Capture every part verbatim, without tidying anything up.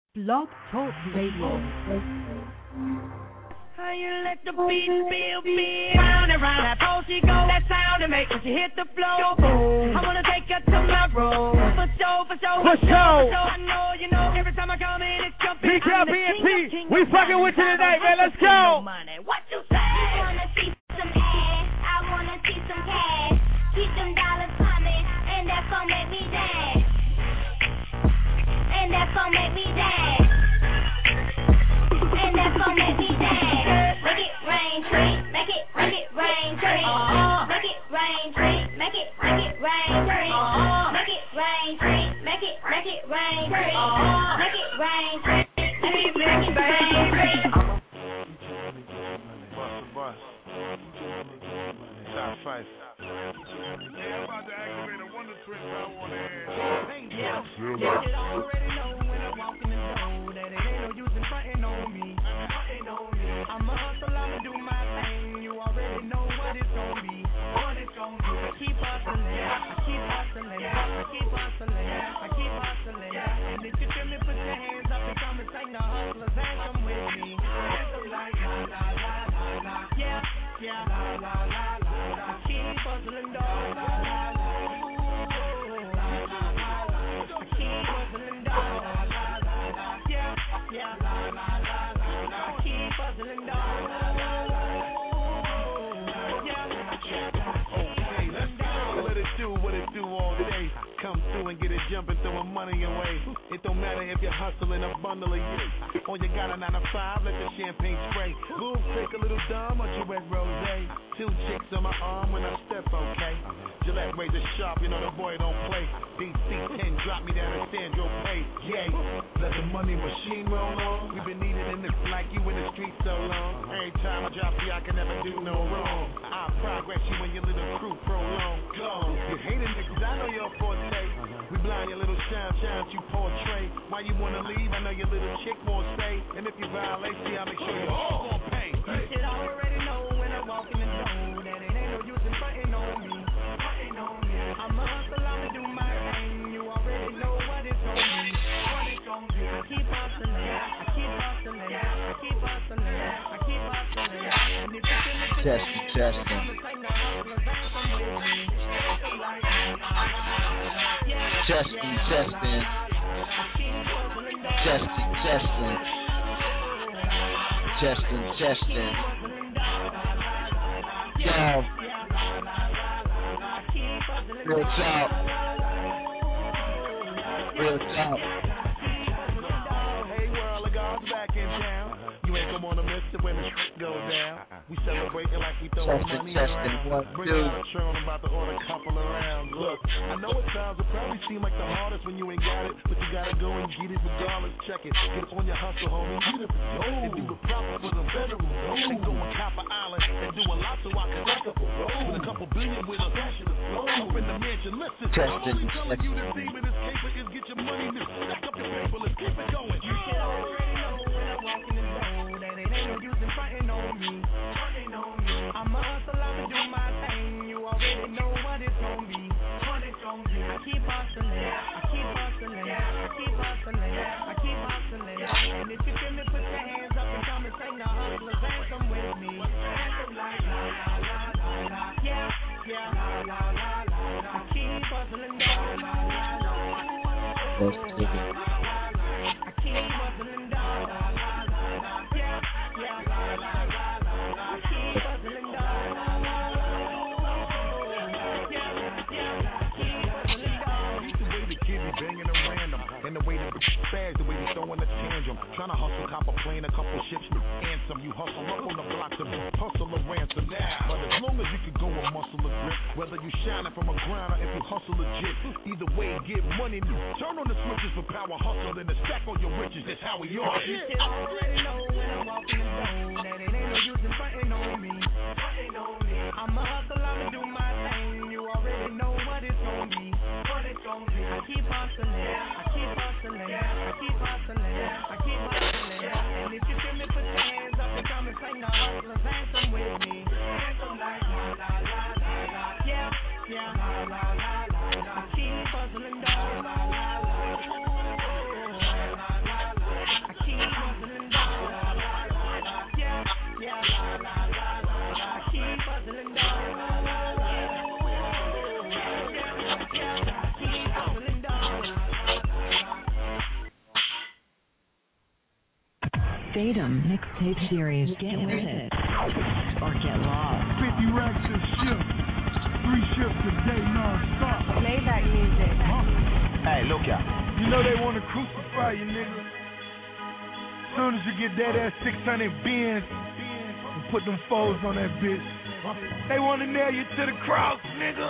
Blog Talk Radio. How you let the beat feel big? Round and round, that pole she go, that sound it make when she hit the floor. Boom. I wanna take her to my room. For sure, for sure, for sure. I know, you know, every time I come in, it's jumping. P K B and P, we fucking with you tonight, man. Let's go. What you say? I wanna see some ass, I wanna see some cash. Keep them dollars coming, and that's gonna make me dance. And that's gonna make me dance. And that's gonna make me dance. Make it rain, tree. Make it, make it rain, tree. Make it rain, tree. Make it, make it rain, tree. Make it rain, tree. Make it, make it rain, tree. Make it rain, tree. Make it, make it rain, tree. Bust the bus. Top five. Yeah, I'm about to activate a Wonder Twin power on the air. Yeah, yeah, you already know when I walk in the door that it ain't no use in frontin' on me. I'm a hustle, I'ma do my thing. You already know what it's gonna be. What it's gonna be. I keep hustling, I keep hustling, I keep hustling, I keep hustling. And if you feel me, put your hands up and come and sing the hustlers anthem with me. Anthem like la la la la la. Yeah, yeah, la la la la la. I keep hustling, dog. La la la. Yeah, la la la la la. I keep hustling, dog. Okay, let's go. Let it do what it do all day. Come through and get it jumping, throwing money away. It don't matter if you're hustling a bundle of you. Or you got a nine to five, let the champagne spray. Move quick, a little dumb, or Gillette Rose. Two chicks on my arm when I step, okay? Gillette razor sharp, you know the boy don't play. D C ten, drop me down and stand your pay. Yay, let the money machine roll on. We've been needing in the like you in the street so long. Every time I drop you, I can never do no wrong. I progress you and your little crew prolong. Go, you hating niggas, I know your forte. We blind your little shine, shine you portray. Why you wanna leave? I know your little chick won't stay. And if you violate, see, I'll make sure you all gon' pay. You should already know when I walk in the door that it ain't no use in frontin' on me. I'm a hustle, I'ma do my thing. You already know what it's gonna be. What it's gonna be. I keep hustling, I keep hustling, I keep hustling, I keep hustling. And if you feel me, put your hands up and come and sing the hustlers anthem with me. Testing, testing, testing, testing, testing, testing. Yo, real talk, real talk. Hey, world of God's back in town. You ain't gonna wanna miss it when the shit goes down. We celebrating like we throwing Testing, money testing, around. one, Bring two. out a tune, I'm about to order a couple of rounds. Look, I know it sounds, it probably seem like the hardest when you ain't got it, but you gotta go and get it regardless. Check it, get on your hustle, homie. Get it for gold. And do it proper for the federal gold. And go on Copper Island and do a lot so I can rack up a roll. With a couple billion with a fashion of flow. Up in the mansion, listen. Testing, All we telling you this evening is caper is get your money, miss. Stack up your paper, let's keep it going. You should already know when I walk in the door that it ain't no use in frontin' on me. I'm a hustle, I'ma do my thing. You already know what it's gonna be. What it's gonna be. I keep hustling, I keep hustling, I keep hustling, I keep hustling. And if you feel me, put your hands up and come and sing the hustlers anthem with me. Anthem like la la la la la. Yeah, yeah, la la la la la. I keep hustling, dog. La la la la. I keep hustling, dog. La la la la. Yeah, yeah, la la la la la. I keep hustling, dog. Banging them random, and the way that the spags, the way they throwing a tantrum. Trying to hustle, cop a plane, a couple ships, answer. You hustle up on the block to hustle a ransom. But as long as you can go a muscle a grip, whether you shining from a grind or if you hustle legit, either way, get money. Turn on the switches for power, hustle, and the stack on your riches. That's how we are. You should already know when I walk in the door that it ain't no use in frontin' on me. I'm a hustle, I'ma do my thing. You already know what it's gonna be. What it's gonna be. I keep hustling, I keep hustling, I keep hustling, I keep hustling. And if you feel me, put your hands up and come and sing the hustlers anthem with me. Anthem like la la la la la. Yeah, yeah, la la la la la. I keep hustling, dog. La la la la. La la la la. Fatum Mixtape Series. Get with it or get lost. fifty racks a shift. Three shifts a day non-stop. Maybach music. Huh? Hey, look out. You know they want to crucify you, nigga. As soon as you get that ass six hundred Benz and put them foes on that bitch, they want to nail you to the cross, nigga.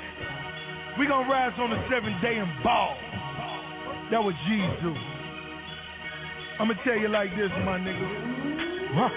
We gonna rise on the seventh day and ball. That what Jesus do. I'ma tell you like this, my nigga. Huh?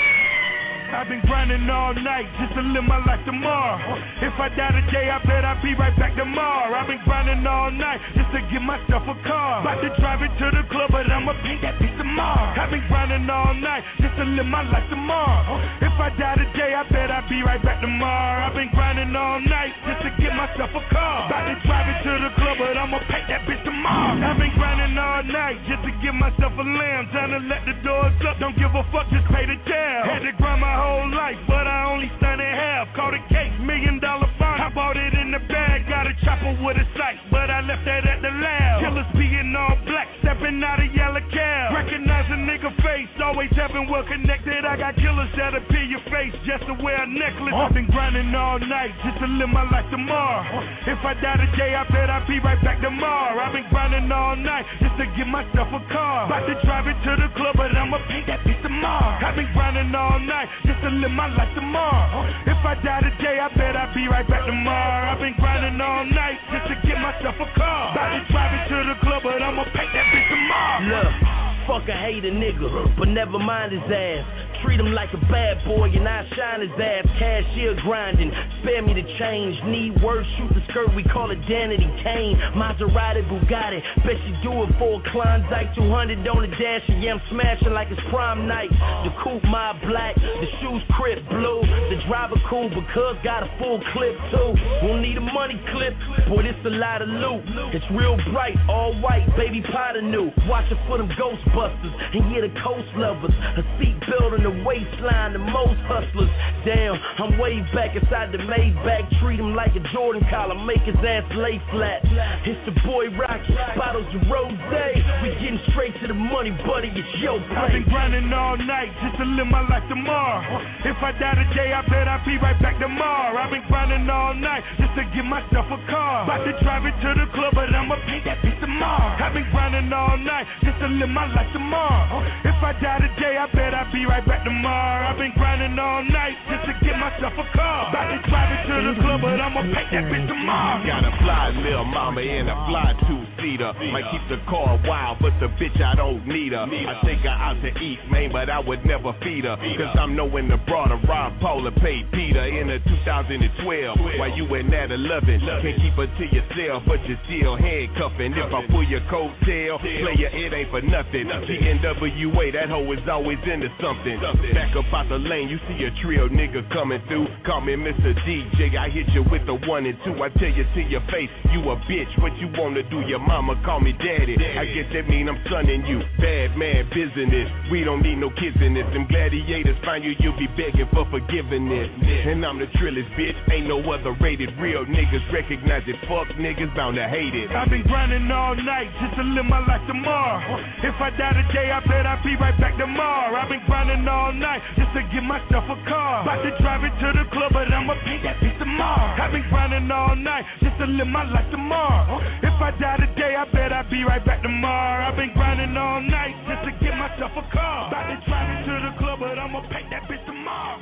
I've been grinding all night just to live my life tomorrow. If I die today, I bet I'll be right back tomorrow. I've been grinding all night just to get myself a car. About to drive it to the club, but I'ma paint that bitch tomorrow. I've been grinding all night just to live my life tomorrow. If I die today, I bet I'll be right back tomorrow. I've been grinding all night just to get myself a car. About to drive it to the club, but I'ma paint that bitch tomorrow. I've been grinding all night just to give myself a lamb. Trying to let the doors up, don't give a fuck, just pay the tab. Had to grind my whole life, but I only stand in half. Caught a case, million dollar bond. I bought it in the bag, got a chopper with a sight, but I left that at the lab. Killers being all black, stepping out of yellow cab. Recognize a nigga face, always having well connected. I got killers that'll peel your face just to wear a necklace. I've been grinding all night just to live my life tomorrow. If I die today, I bet I'll be right back tomorrow. I've been grinding all night just to get myself a car. About to drive it to the club, but I'ma paint that bitch tomorrow. I've been grinding all night just to live my life tomorrow. If I die today, I bet I'll be right back tomorrow. I've been grinding all night just to get myself a car. About to drive it to the club, but I'ma paint that bitch tomorrow. Look, fuck a hate a nigga, but never mind his ass. Treat him like a bad boy and I shine his ass. Cashier grinding, spare me the change. Need words, shoot the skirt, we call it Danity Kane. Maserati, Bugatti, bet she do it for a Klondike. two hundred on the dash, and yeah, I'm smashing like it's prom night. The coupe my black, the shoes crib blue. The driver cool because got a full clip too. Won't need a money clip, boy this a lot of loot. It's real bright, all white, baby Potter new. Watch it for them Ghostbusters, and yeah the coast lovers. A seat built in the waistline, the most hustlers. Damn, I'm way back inside the Maybach. Treat him like a Jordan collar, make his ass lay flat. It's the boy Rocky, bottles of rose. We getting straight to the money, buddy, it's your place. I've been grinding all night just to live my life tomorrow. If I die today, I bet I'll be right back tomorrow. I've been grinding all night just to get myself a car. About to drive it to the club, but I'ma paint that bitch tomorrow. I've been grinding all night just to live my life tomorrow. If I die today, I bet I'll be right back tomorrow. I've been grinding all night just to get myself a car. About to drive it to the club, but I'ma paint that bitch tomorrow. Got a fly little mama in a fly two-seater. Might keep the car wild, but the bitch I don't need her. I take her out to eat, man, but I would never feed her. Cause I'm knowing the broader Rob Paul and paid Peter in a two thousand twelve. While you in that eleven, can't keep her to yourself, but you're still handcuffing. If I pull your coattail, player, it ain't for nothing. T N W A, that hoe is always into something. Back up out the lane, you see a trio nigga coming through. Call me Mister D J, I hit you with the one and two. I tell you to your face, you a bitch. What you wanna do? Your mama call me daddy. I guess that mean I'm sonning you. Bad man business. We don't need no kids in this. Them gladiators find you, you'll be begging for forgiveness. And I'm the trillest bitch. Ain't no other rated. Real niggas recognize it. Fuck niggas bound to hate it. I've been grinding all night just to live my life tomorrow. If I die today, I bet I'll be right back tomorrow. I've been grinding all night just to get myself a car. About to drive it to the club, but I'ma paint that bitch tomorrow. I've been grinding all night just to live my life tomorrow. If I die today, I bet I'll be right back tomorrow. I've been grinding all night just to get myself a car. About to drive it to the club, but I'ma paint that bitch tomorrow.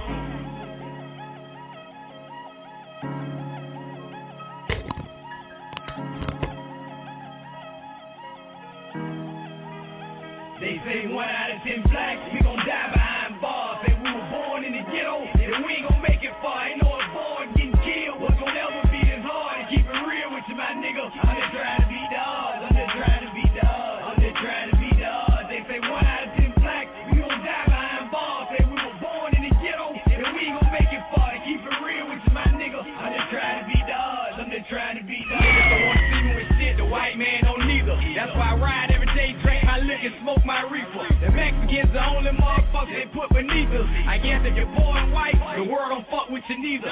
They say one out of ten blacks, we gon' die behind bars. Say we were born in the ghetto, and we ain't gon' make it far. Ain't no avoid getting killed. What's gon' ever be this hard? And keep it real with you, my nigga. I'm just trying to beat the odds. I'm just trying to beat the odds. I'm just trying to beat the odds. They say one out of ten blacks, we gon' die behind bars. Say we were born in the ghetto, and we ain't gon' make it far. And keep it real with you, my nigga. I'm just trying to beat the odds. I'm just trying to beat the odds. Niggas don't wanna see me with shit. The white man don't neither. That's why I ride every day, drink my liquor, smoke my reefer. The Mexicans the only motherfuckers they put beneath us. I guess if you're poor and white, the world don't fuck with you neither.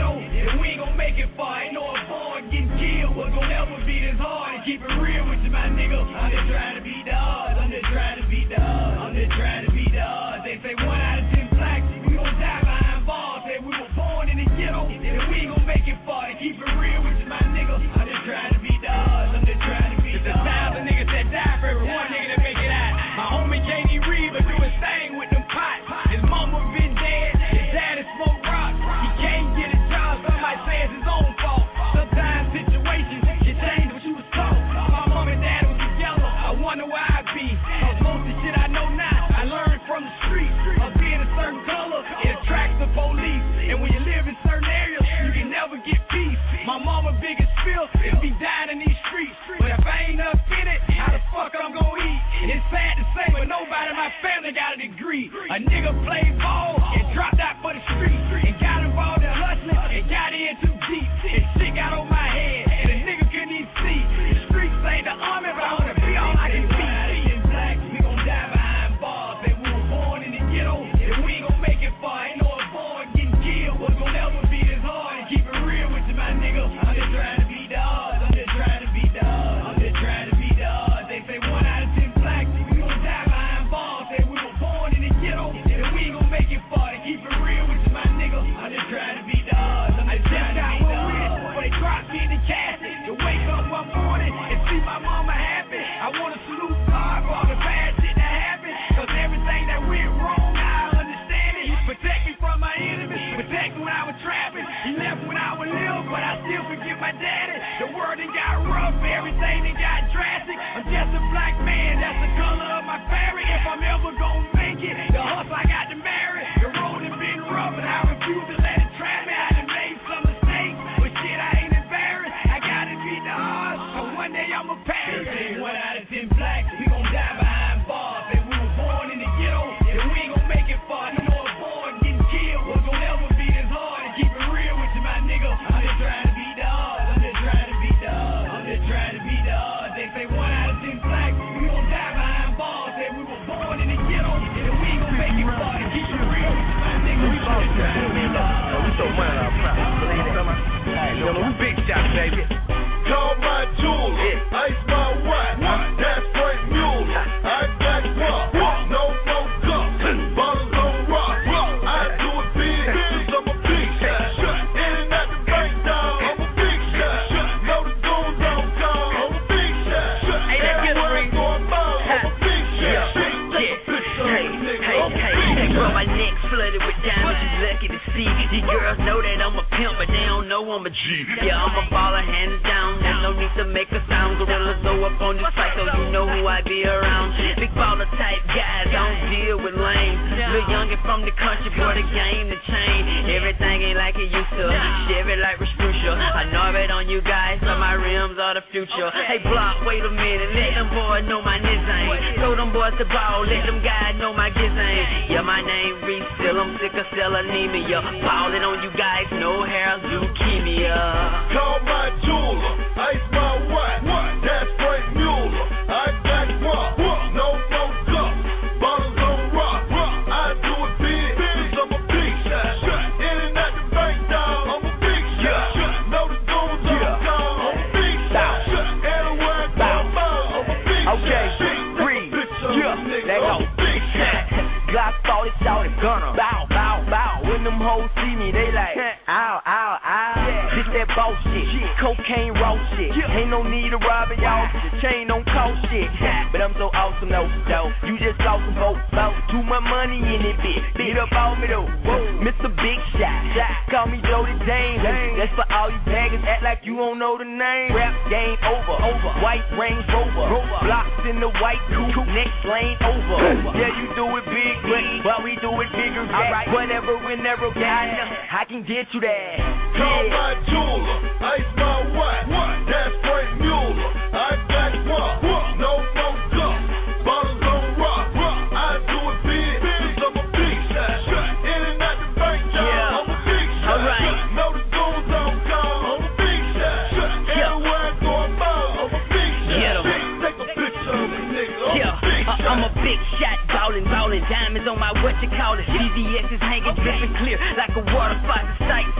ghetto, and we ain't gon' make it far. Ain't no born getting killed, what's gon' ever be this hard. And keep it real with you, my nigga. I'm just trying to beat the odds. I'm just trying to beat the odds. I'm just trying to beat the odds. They say one out of ten blacks, we gon' die behind bars. Say we were born in the ghetto, and we ain't gon' make it far. And keep it real with you, my nigga. I'm just trying to beat the odds. I'm just trying to beat the odds. It's a thousand niggas that die for every one nigga that make it out. My homie can't even read, but do his thing with them pots. His mama been dead, his daddy smoke rocks. He can't get a job, somebody say it's his own fault. Sometimes situations can change what you was taught. My mom and dad was together, I wonder where I'd be. Cause most of the shit I know now, I learned from the streets. Of being a certain color, it attracts the police. And when you live in certain areas, you can never get peace. My mama biggest fear is be dying in these streets. But if I ain't up in it, how the fuck I'm gonna eat? It's sad to say, but nobody in my family got a degree. A nigga played ball and dropped out for the street. And got involved in hustling and got in too deep. And shit got on my head and a nigga couldn't even see. The streets ain't the army, but I wanna be all I can be. In black, we gon' die behind bars. Say we were born in the ghetto, and we ain't gon' make it far. Ain't no born getting killed, what's gon' ever be this hard. And keep it real with you, my nigga. I'm just trying to beat the odds. I'm just trying to beat the odds. I'm just trying to beat the odds. They say one out of ten blacks, we gon' die behind bars. Say we were born in the ghetto, and we ain't gon' make it far. And keep it real with you, my nigga. I'm just trying to beat the odds. I'm just trying to beat the odds. But they drop me in the casket to wake up one morning and see my mama happy. I wanna salute God for all the bad shit that happened. Cause everything that went wrong, I understand it. He protect me from my enemies, protect me when I was trapping. He left when I was little, but I still forgive my daddy. The world done got rough, everything done got drastic. I'm just a black man, that's the color of my fabric. If I'm ever gonna make it, the hustle I got to marry. The road has been rough, and I refuse to let it trap me. I done made some mistakes, but shit, I ain't embarrassed. I gotta beat the odds, so one day I'ma pass. One out of ten blacks, we gon' die behind bars. Say we were born in the ghetto, and we ain't gon' make it far. No more born getting killed, what's gon' ever be this hard. And keep it real with you, my nigga. I'm just trying to beat the odds. I'm just trying to beat the odds. I'm just trying to beat the odds. They say one out of ten blacks, we gon' die behind bars. Say we were born in the ghetto, and we ain't gon' make it far. And keep it real with you, my nigga. We gon' try to beat the odds. We so money our property. You know, we big shot, baby. Call my jeweler, ice my watch. That's Frank Mueller. I got guap, no no cups, bottles on rock. I do it big, cause I'm a big shot. In and out the bank, dog, I'm a big shot. Know the goons on call, I'm a big shot. Everywhere I go, I'm out, I'm a big shot. Hey, hey, hey, girl, my neck flooded with diamonds, you lucky to see. These girls know that I'm a pimp, but they don't know I'm a G. Yeah, I'm a baller, hands down. There's no need to make a sound. Gorillas go up on this fight, so you know who I be around. Big baller type guys, I don't deal with lame. Little youngin' from the country, boy, the game to change. Everything ain't like it used to. Chevy like Respucia. I know it on you guys, so my rims are the future. Hey, block, wait a minute, let them boys know my nizane. Throw them boys the ball, let them guys know my gizane. Yeah, my name Reese, still I'm sick of cell anemia. Ballin' on you guys, no hair, leukemia. Call my jeweler, ice my watch. That's Frank Mueller. I got guap, no no cups, bottles on rock. I do it big, cause I'm a big shot. In and out the bank, dog, I'm a big shot. Know the goons on call, I'm a big shot. Everywhere I go, I'm a big shot. Okay, breathe, yeah, let go. Glock forty, shout it, gunner. Bow, bow, bow. When them hoes see me, they like, ow, ow, ow. This that boss shit, cocaine raw shit. Ain't no need to rob it, y'all. The chain don't cost shit. But I'm so awesome though, though. You just lost some votes, though. Too much money in it, bitch. Beat up on me though. Mister Big Shot, call me Jody James. That's for all you baggers, act like you don't know the name. Rap game over, over. White Range Rover, blocks in the white coupe. Next lane over. Yeah, you do it big, but while we do it bigger, yeah. Whatever, whenever, yeah, I can get you there. Call my jeweler, ice my watch. That's Frank Mueller. I got guap, no no cups, bottles on rock. I do it big, cause I'm a big shot. In and out the bank, dog, I'm a big shot. Know the goons on call, I'm a big shot. Everywhere I go, I'm out, I'm a big shot. Take a picture of me, nigga. Yeah, I'm a big shot, ballin', ballin', diamonds on my what you call it. C V X is hanging, dripping clear like a water faucet. Sight,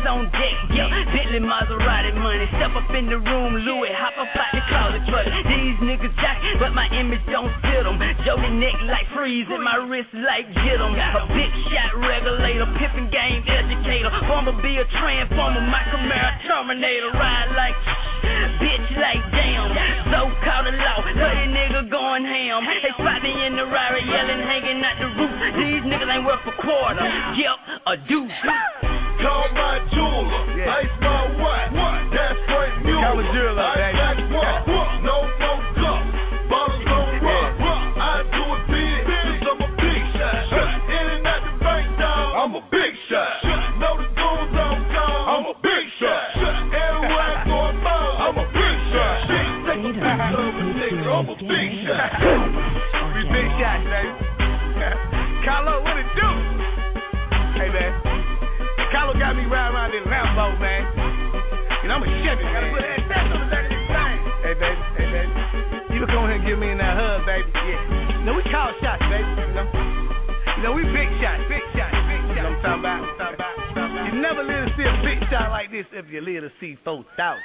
on deck, yeah. Bentley Maserati money. Step up in the room, Louis, hop up out the closet for it. These niggas jack, but my image don't fit them. Jody neck like freeze and my wrist like get them. A big shot regulator, pippin' game educator. Bumblebee a transformer, my Camaro Terminator. Ride like bitch like damn. So called the law, dirty nigga going ham. They spot me in the Rari yelling, hanging out the roof. These niggas ain't worth a quarter. Yep, a deuce. Call my jeweler, yeah. Ice my watch. That's straight music. Call a jeweler, baby. No more cup, bottles on rock. I do it big, cause I'm a big shot. In and out the bank, dog, I'm a big shot. Know the goons on town, I'm a big shot. Everywhere I go about, I'm a big shot. Take a picture of a nigga, I'm a big shot. We big shots, baby. Carlo, what it do? Hey, man. Carlo got me riding around in Lambo, man. You know, I'm a Chevy. Gotta put that back on the back of this thing. Hey, baby. Hey, baby. You can come here and give me in that hug, baby. Yeah. You know, we call shots, baby. You know, you know we big shots, big shots, big shots. You know what I'm talking about? I'm talking about, I'm talking about. You never live to see a big shot like this if you live to see four thousand.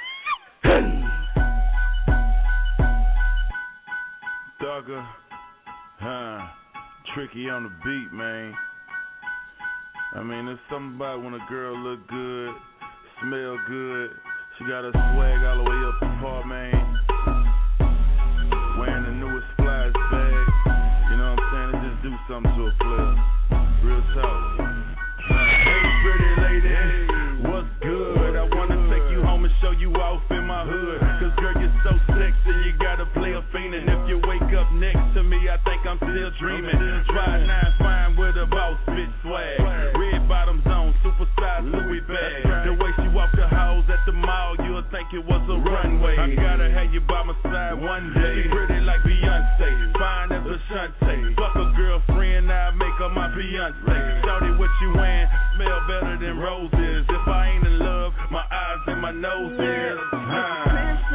Thugger, huh? Tricky on the beat, man. I mean, there's something about when a girl look good, smell good, she got her swag all the way up the part, man. Wearing the newest flyest bag, you know what I'm saying? It just do something to a player. Real talk. Hey, pretty lady, what's good? I wanna take you home and show you off in my hood. Cause girl, you're so sexy, you gotta play a fiend. And if you wake up next to me, I think I'm still dreaming. Five nine fine with a boss bitch swag. Red bottoms on, super size Louis bag. The way she walked the halls at the mall, you'll think it was a runway. I gotta have you by my side one day. She pretty like Beyonce, fine as a Shante. Fuck a girlfriend, I make her my fiance. Shorty, what you wearing? Smell better than roses. If I ain't in love, my eyes and my nose is. Huh.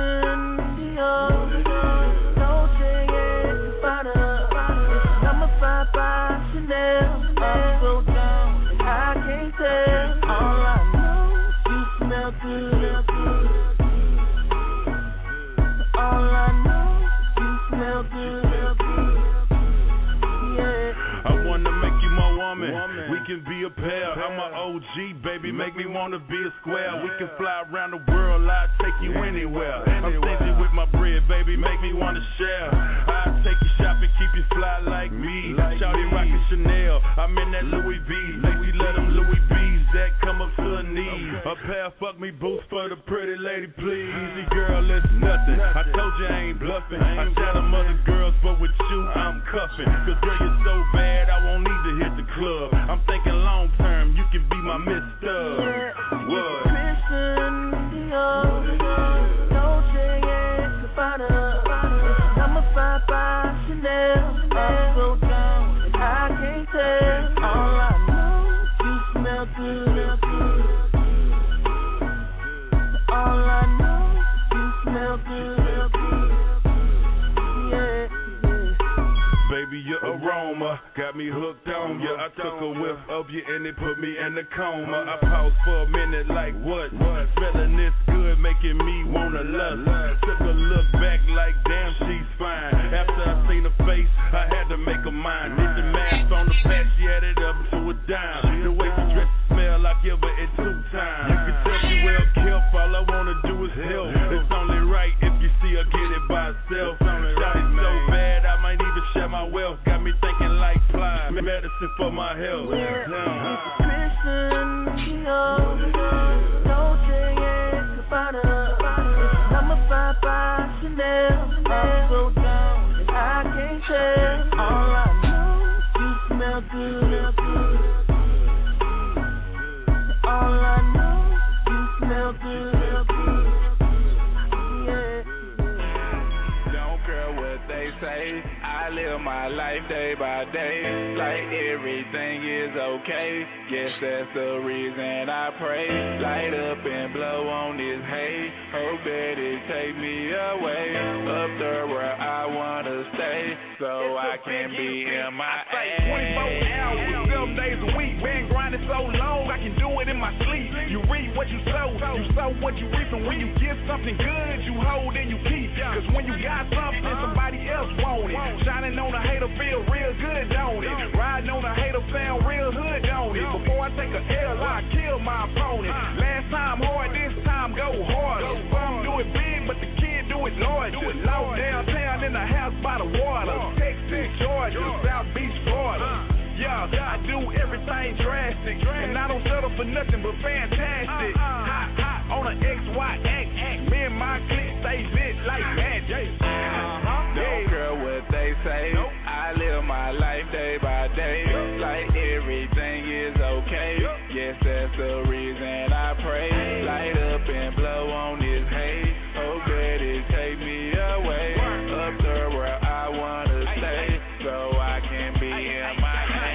We can be a pair. I'm an O G, baby. Make me wanna be a square. We can fly around the world. I'll take you anywhere. I'm stingy with my bread, baby. Make me wanna share. I'll take you shopping, keep you fly like me. Shawty rockin' Chanel. I'm in that Louis V. Lacey let them Louis V's that come up to her knees. A pair of fuck me boots for the pretty lady, please. Easy girl, it's nothing. I told you I ain't bluffing. I shot them other girls, but with you, I'm cuffing. Cause girl, you're so bad, I won't need to hit the club. I'm thinking long term, you can be my mister. What? Aroma got me hooked on ya. I took a whiff of you and it put me in a coma. I paused for a minute like what? Smelling this good, making me wanna lust. Took a look back like damn, she's fine. After I seen her face, I had to make her mine. Did the math on the patch, she added up to a dime. The way she dressed smell, I give her it two times. You can tell she well kept, all I wanna do is help. It's only right if you see her get it by herself. Shawty's so bad, I might even share my wealth. Got me thinking like fly, medicine for my health. Yeah. I live my life day by day, like everything is okay. Guess that's the reason I pray. Light up and blow on this hay. Hope that it take me away, up there where I wanna stay, so I can be in my A. twenty-four hours, seven days a week. Been grinding so long, I can do it in my sleep. You read what sow. You sow what you reap, and when you get something good, you hold and you keep. Cause when you got something, somebody else want it. Shining on a hater feel real good, don't it? Riding on a hater sound real hood, don't it? Before I take a L, I kill my opponent. Last time hard, this time go harder. Some do it big, but the kid do it larger. Low downtown in the house by the water. Texas, Georgia, South Beach, Florida. Yeah, I do everything drastic, and I don't settle for nothing but fantastic. Hot, hot on an X Y X, me and my clique stay lit like magic. Don't care what they say, I live my life day by day, like everything is okay. Yes, that's the reason I pray. Light up and blow on this hate. Hope that it take me away, up there where I wanna stay, so I can be in my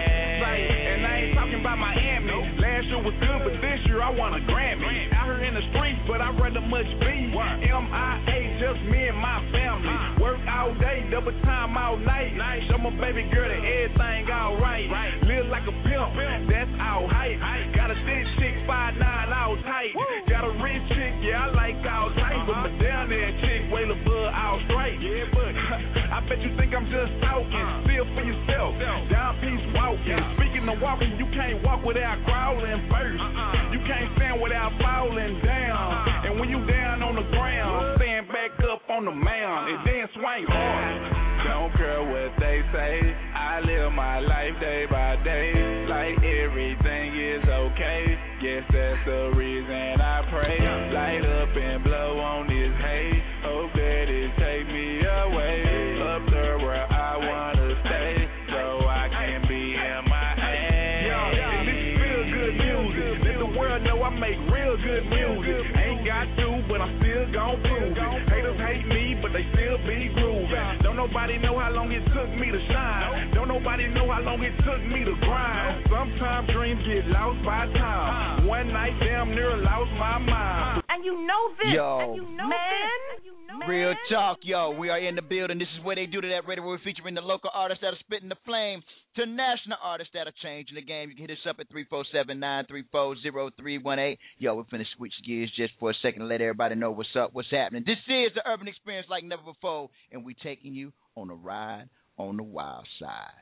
and I ain't talking about Miami. Last year was good, but this year I want a Grammy. Out here in the streets, but I'd rather much be M I A, just me and my family. Work all day, double time all night. Show my baby girl that everything alright. Live like a pimp, that's all hype. Got a thick chick, five nine, all tight. Got a rich chick, yeah, I like all tight. But my down there chick, way the blood all straight. Yeah, but I bet you think I'm just talking. Feel for yourself, down peace walking. Speaking of walking, you can't walk without crawling first. You can't stand without falling down. And when you down on the ground, stand back up on the mound and then swing hard. Don't care what they say, I live my life day by day, like everything is okay. Yes, that's the reason I pray. Light up and blow on this hate. Hope that it take me away, up there where I wanna stay, so I can be in my ass. Yo, and this feel good music. Let the world know I make real good music. Ain't got to, but I'm still gon' prove it. Haters hate me, but they still be grooving. Don't nobody know how long it took me to shine. Don't nobody know how long it took me to grind. Sometimes dreams get lost by time. One night, damn near lost my mind. And you know this, yo, and you know man. This. Real talk, yo. We are in the building. This is where they do to that radio. We're featuring the local artists that are spitting the flame to national artists that are changing the game. You can hit us up at three four seven, nine three four, zero three one eight. Yo, we're finna switch gears just for a second to let everybody know what's up, what's happening. This is the Urban Experience like never before, and we're taking you on a ride on the wild side.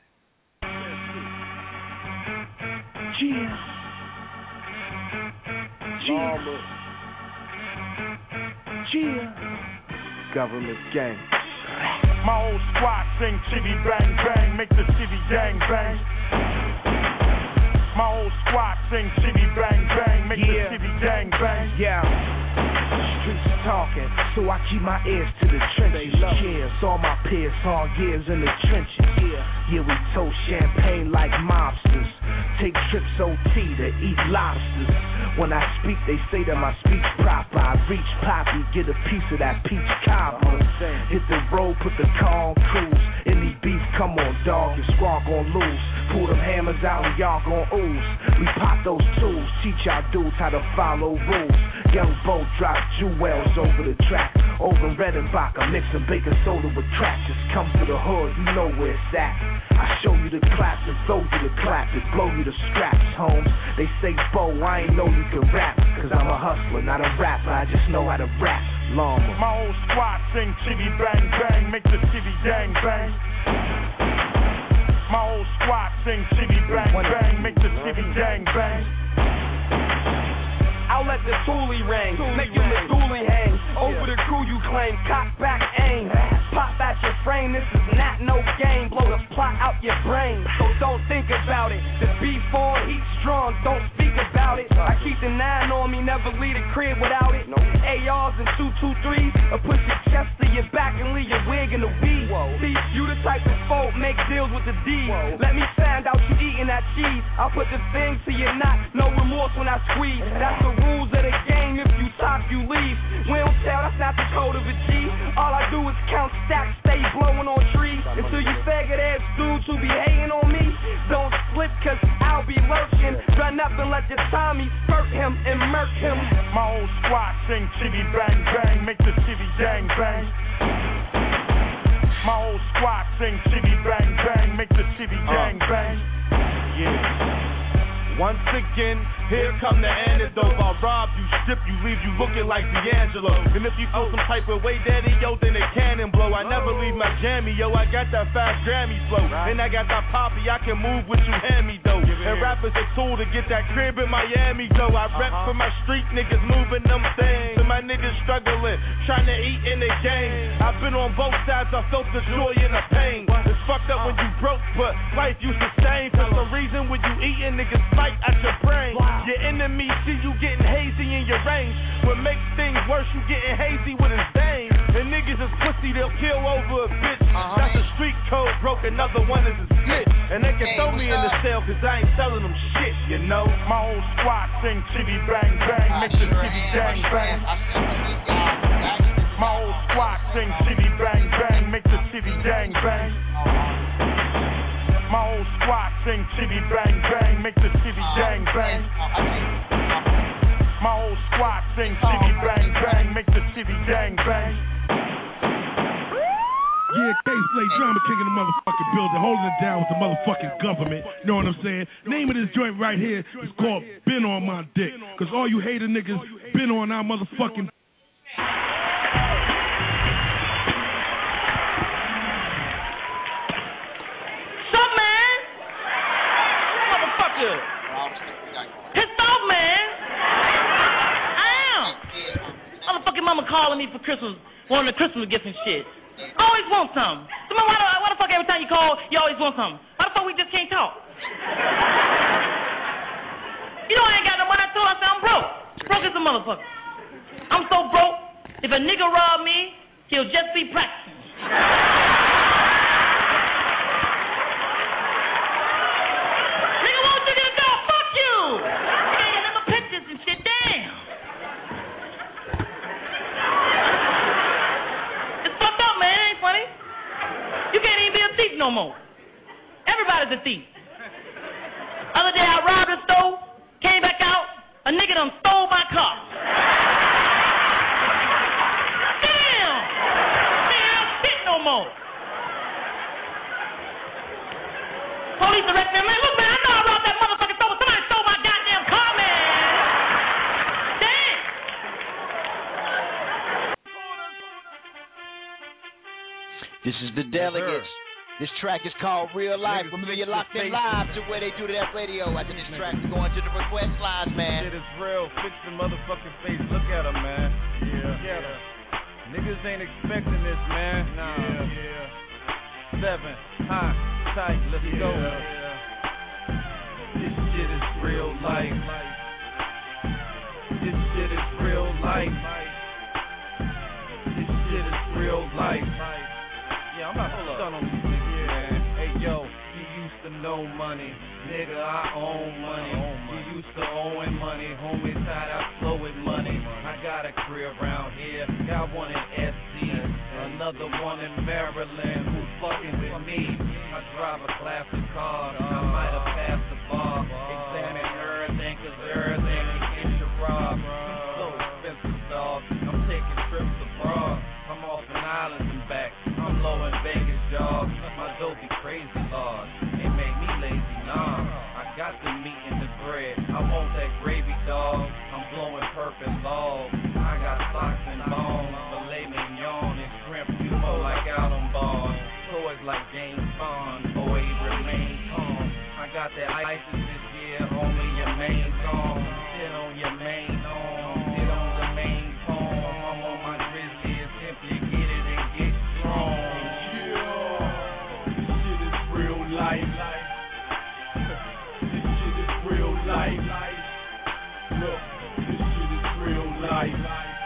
Yeah. Yeah. Yeah. Government gang. My old squad sing chitty bang bang, make the city gang bang. My old squad sing chitty bang bang, make yeah. the city gang bang. Yeah. Streets talking, so I keep my ears to the trenches. Cheers, all my peers, hard years in the trenches. Yeah, yeah, we toast champagne like mobsters. Take trips O T to eat lobsters. When I speak, they say that my speech proper. I reach poppy, get a piece of that peach cobbler. Hit the road, put the car on cruise. Any beef, come on, dog, your squad gon' lose. Pull them hammers out and y'all gon' ooze. We pop those tools, teach y'all dudes how to follow rules. Young Bo drop jewels over the track. Over Redenbacher, mixing baking soda with crack. Just come to the hood, you know where it's at. I show you the claps and throw you the clap and blow you the scraps, homes. They say, Bo, I ain't know you can rap. Cause I'm a hustler, not a rapper, I just know how to rap. Llama. My old squad sing chitty bang bang, make the city gang bang. My old squad sing chitty bang bang, make the city gang bang. I'll let the toolie ring, make your Missouli hang. Over the crew you claim, cock back aim. Pop at your frame, this is not no game. Blow the plot out your brain, so don't think about it. The B four, heat strong, don't speak about it. I keep the nine on me, never leave the crib without it. A Rs and two two threes, or push your chest to your back and leave your wig in the weed. See, you the type of folk, make deals with the D. Let me find out you eating that cheese. I'll put the thing to your knot, no remorse when I squeeze. That's the rules of the game, if you talk, you leave. We don't tell, that's not the code of a G. All I do is count stacks, stay blowing on trees. Until you faggot ass dudes who be hating on me, don't slip cause I'll be lurking. Run up and let your Tommy skirt him and murk him. My old squad sing chitty bang bang, make the city gang bang. My old squad sing chitty bang bang, make the city gang bang. Yeah. Once again, Here come the antidote. I'll rob you, strip you, leave you looking like D'Angelo. And if you feel some type of way, daddy, yo, then it cannon blow. I never leave my jammy, yo, I got that fast Grammy flow. And I got that poppy, I can move what you hand me, though. And rap is a tool to get that crib in Miami, though. I rep for my street niggas moving them things. And my niggas struggling, trying to eat in the game. I've been on both sides, I felt the joy and the pain. It's fucked up when you broke, but life you sustain. For some reason, when you eating, niggas fight at your brain. Your enemy see you getting hazy in your range. What makes things worse, you getting hazy with his veins. And niggas is pussy, they'll kill over a bitch. Uh-huh. That's a street code, broke, another one is a snitch. And they can throw me in the cell, cause I ain't selling them shit, you know. My whole squad sing chitty bang bang, mix the chitty bang bang. My whole squad sing chitty bang bang, make the chitty bang bang. My whole squad sing chitty bang bang, make the chitty bang bang. My whole squad sing chitty bang bang, make the chitty bang bang. Yeah, K-Slay Drama King in the motherfucking building, holding it down with the motherfucking government. You know what I'm saying? Name of this joint right here is called Been On My Dick. Cause all you hater niggas been on our motherfucking. Sup, man? Motherfucker. Pissed off, man. I am. Motherfucking mama calling me for Christmas, wanting the Christmas gifts and shit. Always want something. So man, why, the, why the fuck every time you call, you always want something? Why the fuck we just can't talk? You know I ain't got no money. I told her I said I'm broke. Broke as a motherfucker. I'm so broke, if a nigga rob me, he'll just be practicing. Nigga won't you get a job? Fuck you. Nigga ain't got no pictures and shit. Damn. Funny. You can't even be a thief no more. Everybody's a thief. Other day I robbed a store, came back out, a nigga done stole my car. Damn! Damn, shit no more. Police arrest me. Man, look, man, I know I robbed that motherfucking store, but somebody stole my goddamn car, man. Damn! This is the Delegates. This track is called Real Life. Remember, you're locked in live to where they do that radio. After this track, we're going to the request lines, man. Shit is real. Fix the motherfucking face. Look at him, man. Yeah. Look at him. Niggas ain't expecting this, man. Nah. Yeah. yeah. Seven. High. Tight. Let's yeah. go. Yeah. This shit is real life. This shit is real life. This shit is real life. Yeah, I'm not stun on these niggas, man. Hey, yo, you used to know money. Nigga, I own money. You used to owing money. Homie tied out slow with money. I got a crib around here. Got one in S C. Another one in Maryland. Who fucking with me? I drive a classic car. I might have passed the bar. Examine everything, cause everything can get you robbed. So expensive, dog. I'm taking trips abroad. I'm off an island and back. I'm low in Vegas, y'all. My dough be crazy large. It made me lazy, nah. I got the meat and the bread. I want that gravy, dog. I'm blowing purple log. I got socks and bones, filet mignon and shrimp. You more like out on bars. Toys like James Bond. Always remain calm. I got that ISIS this year on me, your main song. Sit on your main song. Sit on the main song. I'm on my grizzly and simply get it and get strong. Life. This shit is real life. Look, this shit is real life.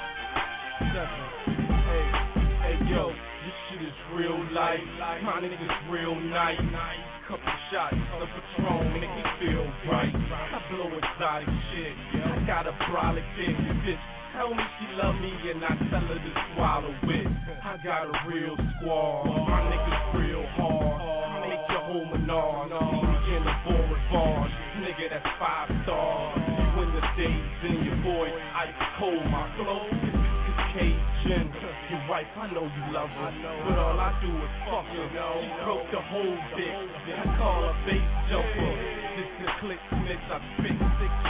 Hey, hey, yo, this shit is real life. My niggas real nice. Couple shots of Patron make me feel right. I blow exotic shit. I got a brolic dick. Bitch, tell me she love me and I tell her to swallow it. I got a real squad. My niggas real hard. Home and on, see me in the full revenge. Nigga, that's five stars. You in the days in your boy, ice cold. My flow is, is Cajun. Your wife, I know you love her, but all I do is fuck her. She broke the whole dick. I call her base jumper. This is click mix, I spit sick shit.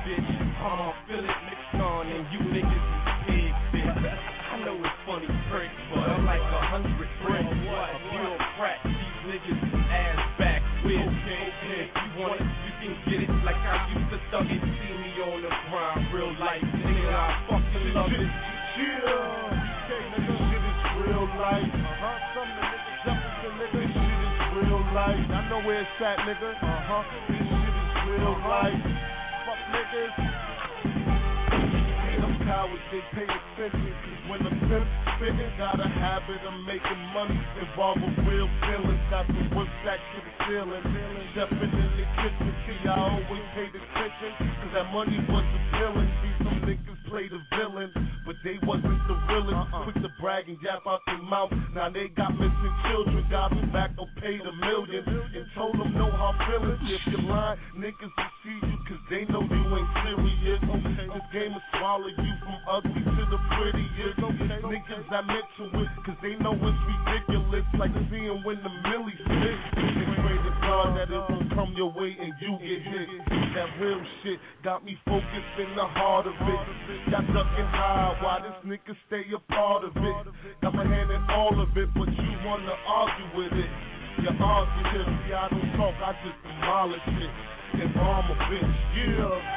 bitch. I'ma feel it mixed on, and you niggas is pig, bitch. I know it's funny trick, but I'm like a hundred bricks. A real crack, these niggas ass back with. Okay, if you want it, you can get it like I used to thug it. See me on the grind, real life, nigga, I fucking love it. Yeah, this shit is real life. Uh-huh, some of the niggas jumping to nigga. This shit is real life. I know where it's at, nigga. Uh-huh, this shit is real life. Fuck niggas. Ain't them cowards, they pay attention. When the pimp spittin', got a habit of making money, involve with real feelings. Got the work stack to the ceiling. Stepping in the kitchen, see I always paid attention, cause that money was appealing. See some niggas play the villain, but they wasn't the realest. Uh-uh. Quick to brag and yap out their mouth. Now they got missing children, got them back, they'll pay the million. And told them no hard feelings. If you lie, niggas will see you, cause they know you ain't serious. Okay. This game will swallow you from ugly to the prettiest. Okay. Niggas I mention with, cause they know it's ridiculous. Like seeing when the millie spit. And pray to God that it won't come your way and you get hit. That real shit got me focused in the heart of it. Got ducking high while this nigga stay a part of it. Got my hand in all of it, but you wanna argue with it. You argue this, see I don't talk, I just demolish it. And bomb a bitch, yeah.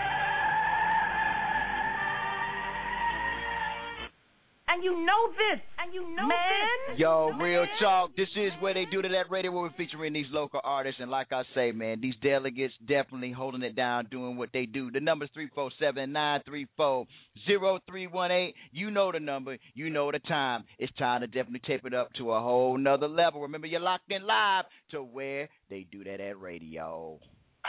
And you know this, and you know man. this. Yo, real talk. This is Where They Do to That Radio, where we're featuring these local artists. And like I say, man, these delegates definitely holding it down, doing what they do. The number's three four seven, nine three four, zero three one eight. You know the number. You know the time. It's time to definitely tape it up to a whole nother level. Remember, you're locked in live to Where They Do That at Radio.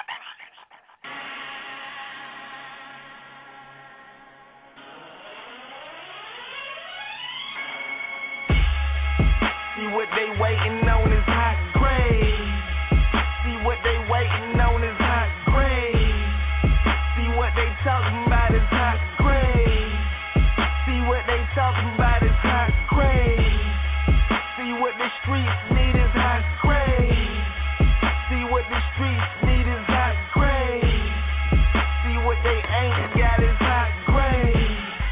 See what they waiting on is hot grade. See what they waiting on is hot grade. See what they talking about is hot grade. See what they talking about is hot grade. See what the streets need is hot grade. See what the streets need is hot grade. See what they ain't got is hot grade.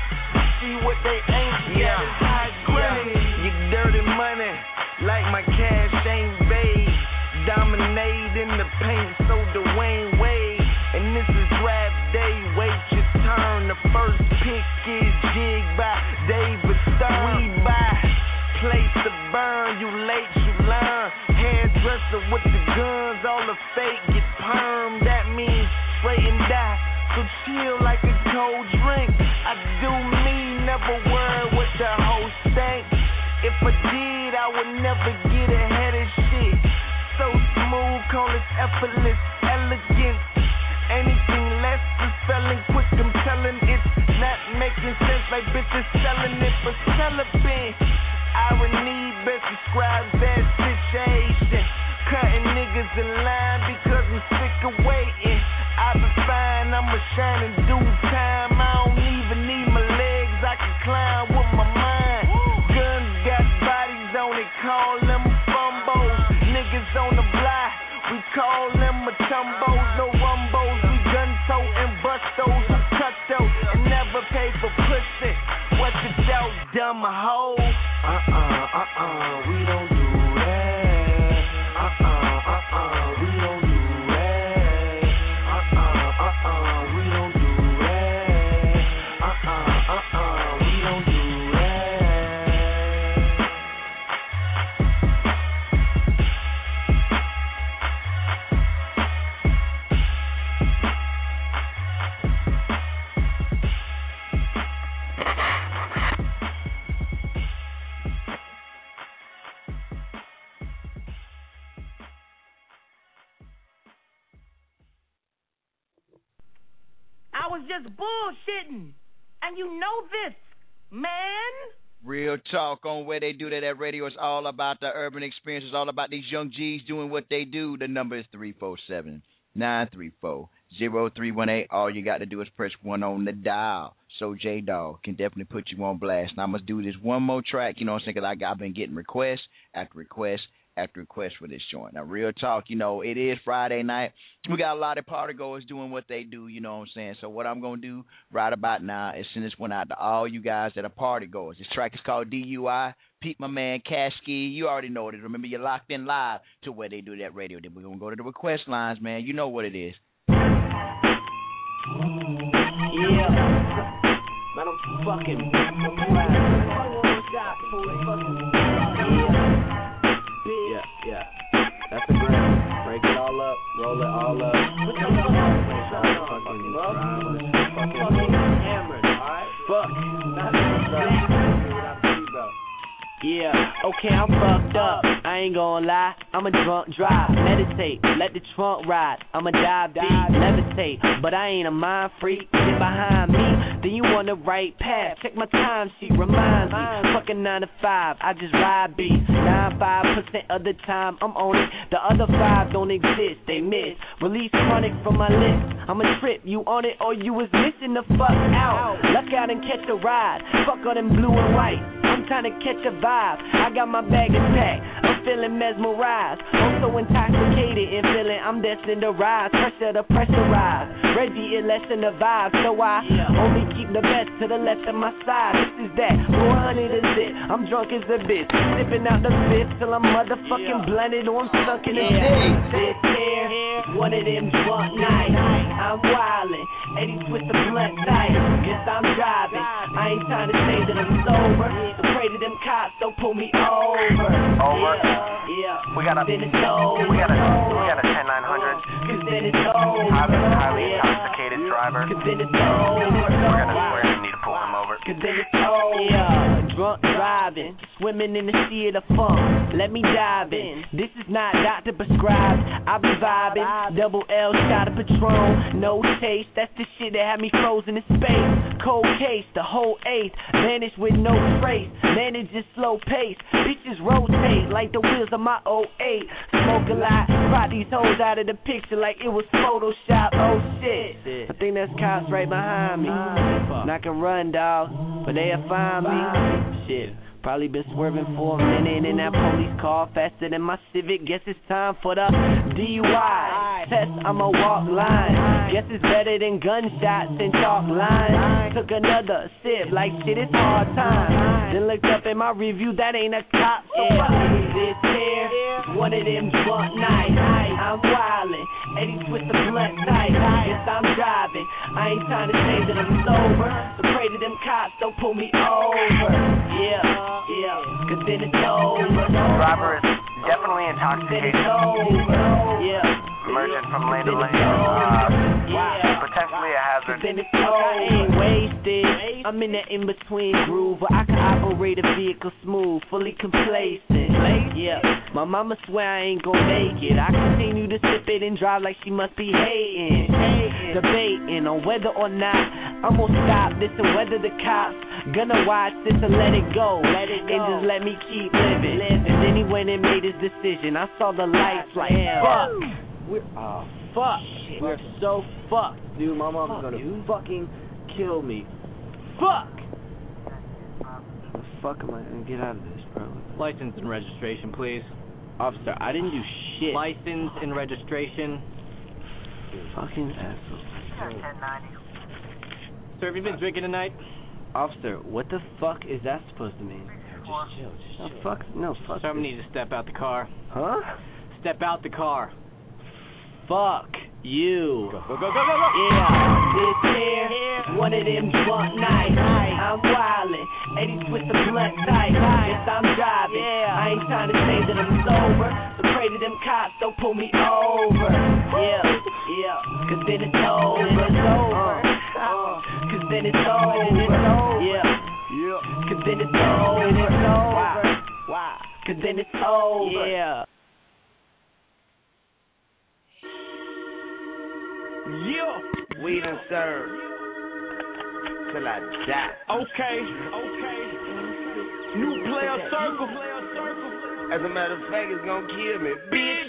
See what they ain't got is hot grade. You dirty money. Like my cash ain't vague. Dominate in the paint, so Dwayne Wade. And this is draft day, wait your turn. The first pick is jig by David Stern. We buy, place to burn, you late, you learn. Hairdresser with the guns, all the fake get perm. That means straight and die, so chill like a cold drink. I do me, never worry what the whole stank. If I did, I would never get ahead of shit. So smooth, call it effortless, elegance. Anything less is spelling quick, I'm telling it's not making sense. Like bitches selling it for celibate. Irony best describes that situation. Cutting niggas in line because I'm sick of waiting. I've been fine, I'ma shine in due time. I don't even need my legs, I can climb with my mind. Guns got bodies on it, call them fumbles. Niggas on the block, we call them a tumbos. No rumbos, we gun tote and bust those who cut those and never pay for pussy. What's the doubt, dumb hoe? Uh-uh, uh-uh, we don't do that. Uh-uh, uh-uh, we don't do that. Uh-uh, uh-uh, we don't do that. Uh-uh, uh-uh, we don't do I was just bullshitting. And you know this, man. Real talk on Where They Do That at Radio. It's all about the urban experience. It's all about these young G's doing what they do. The number is three four seven, nine three four, zero three one eight. All you got to do is press one on the dial. So J-Dog can definitely put you on blast. Now I'm going to do this one more track, you know what I'm saying, because I've been getting requests after requests after request for this joint. Now, real talk, you know, it is Friday night. We got a lot of party goers doing what they do, you know what I'm saying? So what I'm going to do right about now is send this one out to all you guys that are party goers. This track is called D U I. Pete, my man, Cash Ski. You already know it. Remember, you're locked in live to where they do that radio. Then we're going to go to the request lines, man. You know what it is. Yeah. Man, I'm fucking Yeah, yeah. That's a grand. Break it all up, roll it all up. Fucking hammered, alright? Fuck. Yeah, okay, I'm fucked up. I ain't gonna lie, I'm a drunk drive. Meditate, let the trunk ride. I'm a dive deep, levitate. But I ain't a mind freak. Get behind me, then you on the right path. Check my time sheet, reminds me. Fucking nine to five, I just ride beats. Nine five percent of the time I'm on it. The other five don't exist, they miss. Release chronic from my list. I'm a trip, you on it or you was missing the fuck out. Luck out and catch a ride. Fuck all them blue and white. I'm trying to catch a vibe. I got my baggage packed. I'm feeling mesmerized. I'm so intoxicated and feeling I'm destined to rise. Pressure to pressurize. Reggie, it lessen the vibe. So I only keep the best to the left of my side. This is that. four hundred is it. I'm drunk as a bitch. Sipping out the fifth till I'm motherfucking blended on sucking the dick. This here is one of them drunk nights. I'm wildin'. eighty twist the blunt tight. Guess I'm driving. I ain't trying to say that I'm sober. So pray to them cops, don't pull me over. Over. Yeah, yeah. We got a. Then it's over. We got a. We got a ten nine hundred. Cause then it's over. Highly, highly yeah. intoxicated driver. Cause then it's over. We're gonna, we're gonna need to pull him over. Cause then it's over. Yeah. Drunk driving, swimming in the sea of the funk. Let me dive in. This is not doctor prescribed. I be vibing. Double L shot of Patron. No taste. That's the shit that had me frozen in space. Cold case, the whole eighth. Vanished with no trace. Manage this slow pace. Bitches rotate like the wheels of my oh eight. Smoke a lot. Brought these hoes out of the picture like it was Photoshop. Oh shit. I think that's cops right behind me. And I can run, dog, but they'll find me. Shit. Probably been swerving for a minute in that police car faster than my Civic. Guess it's time for the D U I test. I'ma walk line. Guess it's better than gunshots and chalk lines. Took another sip like shit, it's hard time. Then looked up in my review, that ain't a cop. Yeah, this here, one of them drunk nights. I'm wildin', eighty twist the blunt tight. Guess I'm driving. I ain't trying to say that I'm sober. So pray to them cops, don't pull me over. Yeah. Yeah, cause then it's over. Driver is definitely intoxicated. Yeah. Emerging from lane to lane. Uh, yeah. Potentially a hazard. Then it's over. I ain't wasted. I'm in that in-between groove where I can operate a vehicle smooth, fully complacent. Yeah, my mama swear I ain't gon' make it. I continue to sip it and drive like she must be hating. Debating on whether or not I'm gonna stop this and whether the cops gonna watch this and let it go. Let it go. And just let me keep living. living. And then he went and made his decision. I saw the lights like, fuck. We're, oh, fuck. We're so fucked. Dude, my mom's gonna dude. fucking kill me. Fuck. The fuck am I gonna get out of this, bro? License and registration, please. Officer, I didn't do shit. License and registration. Fucking asshole. Sir, have you been drinking tonight? Officer, what the fuck is that supposed to mean? Just chill, just chill. No, fuck, no, fuck. Sir, I need to step out the car. Huh? Step out the car. Fuck you. Go, go, go, go, go, go. Yeah, this here, one of them drunk nights. I'm wildin', eighty twist the blunt tight. Yes, I'm driving. I ain't trying to say that I'm sober. So pray to them cops, don't pull me over. Yeah, yeah, cause then it's over. It's over. Uh, cause then it's over. Yeah, yeah, cause then it's over. Why? Why? Cause then it's over. Yeah. Yeah. We done served till I die. Okay, okay. New player circle. As a matter of fact, it's gonna kill me, bitch.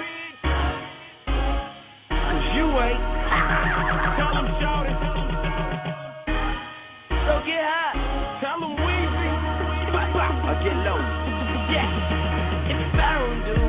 Cause you ain't. Tell them, shawty. So get high. Tell them Weezy. Or get low. Yeah. If I don't do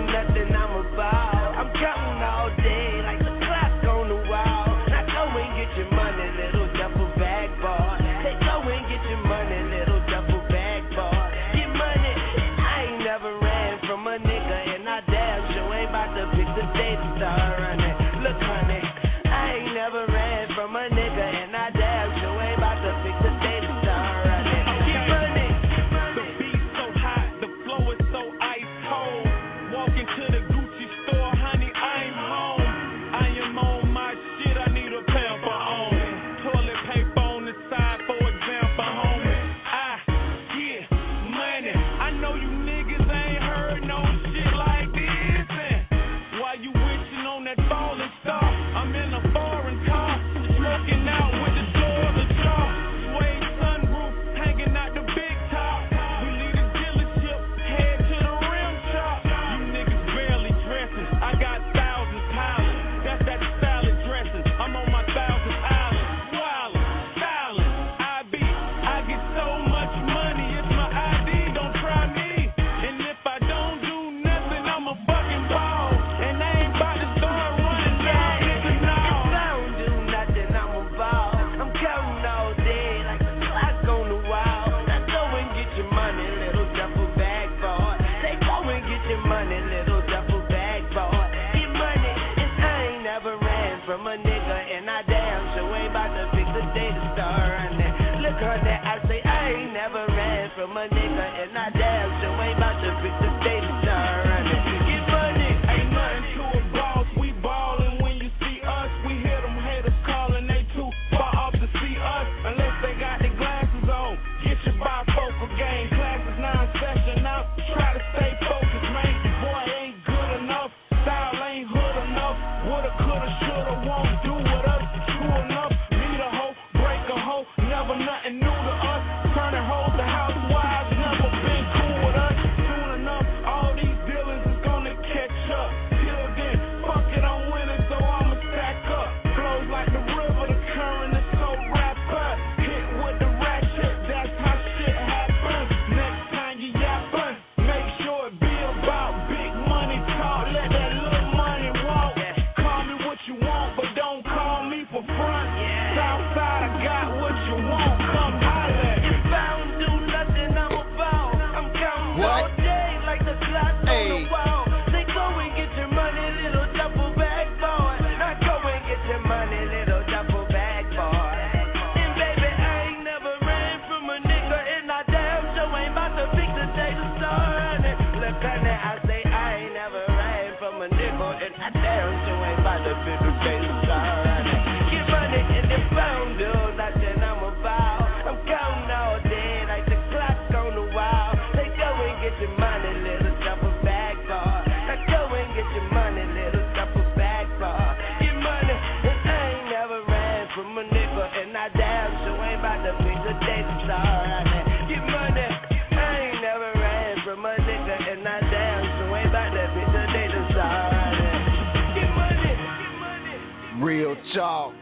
that I say I ain't never ran from a nigga, and I damn sure ain't about to fix the state of time. Get money, ain't nothing to a boss. We ballin' when you see us. We hear them haters calling, they too far off to see us. Unless they got their glasses on. Get your bifocal game. Classes now in session up. Try to stay focused, man. Boy, ain't good enough. Style ain't hood enough. Woulda, coulda, shoulda, won't do with us. True enough. Need a hoe, break a hoe. Never nothing new to us. Turning hoes to housewives. Never been cool with us. Soon enough, all these dealings is gonna catch up. Till then, fuck it, I'm winning, so I'ma stack up. Flows like the river, the current is so wrapped up. Hit with the ratchet, that's how shit happens. Next time you yappin', make sure it be about big money talk. Let that little money walk. Call me what you want, but don't call me for front. Southside, I got what you want. Come holler. If I don't do nothing, I'm a ball. I'm counting all day like the clock on the wall. Say go and get your money, little duffel bag boy. Now go and get your money, little duffel bag boy. And baby, I ain't never ran from a nigga, and I damn sure ain't about to fix the day to start. Look, honey, I say I ain't never ran from a nigga, and I damn sure ain't about to fix the day to start. Get money, and if I don't do nothing, I'm a foul. I'm counting all day like the clock on the wall. Say go and get your money, little duffel bag boy. Now go and get your money, little duffel bag boy. Get money, and I ain't never ran from a nigga, and I damn sure ain't about to fix the day to start. Get money, I ain't never ran from a nigga, and I damn sure ain't about to fix the day to start. Get money, get money. Real talk.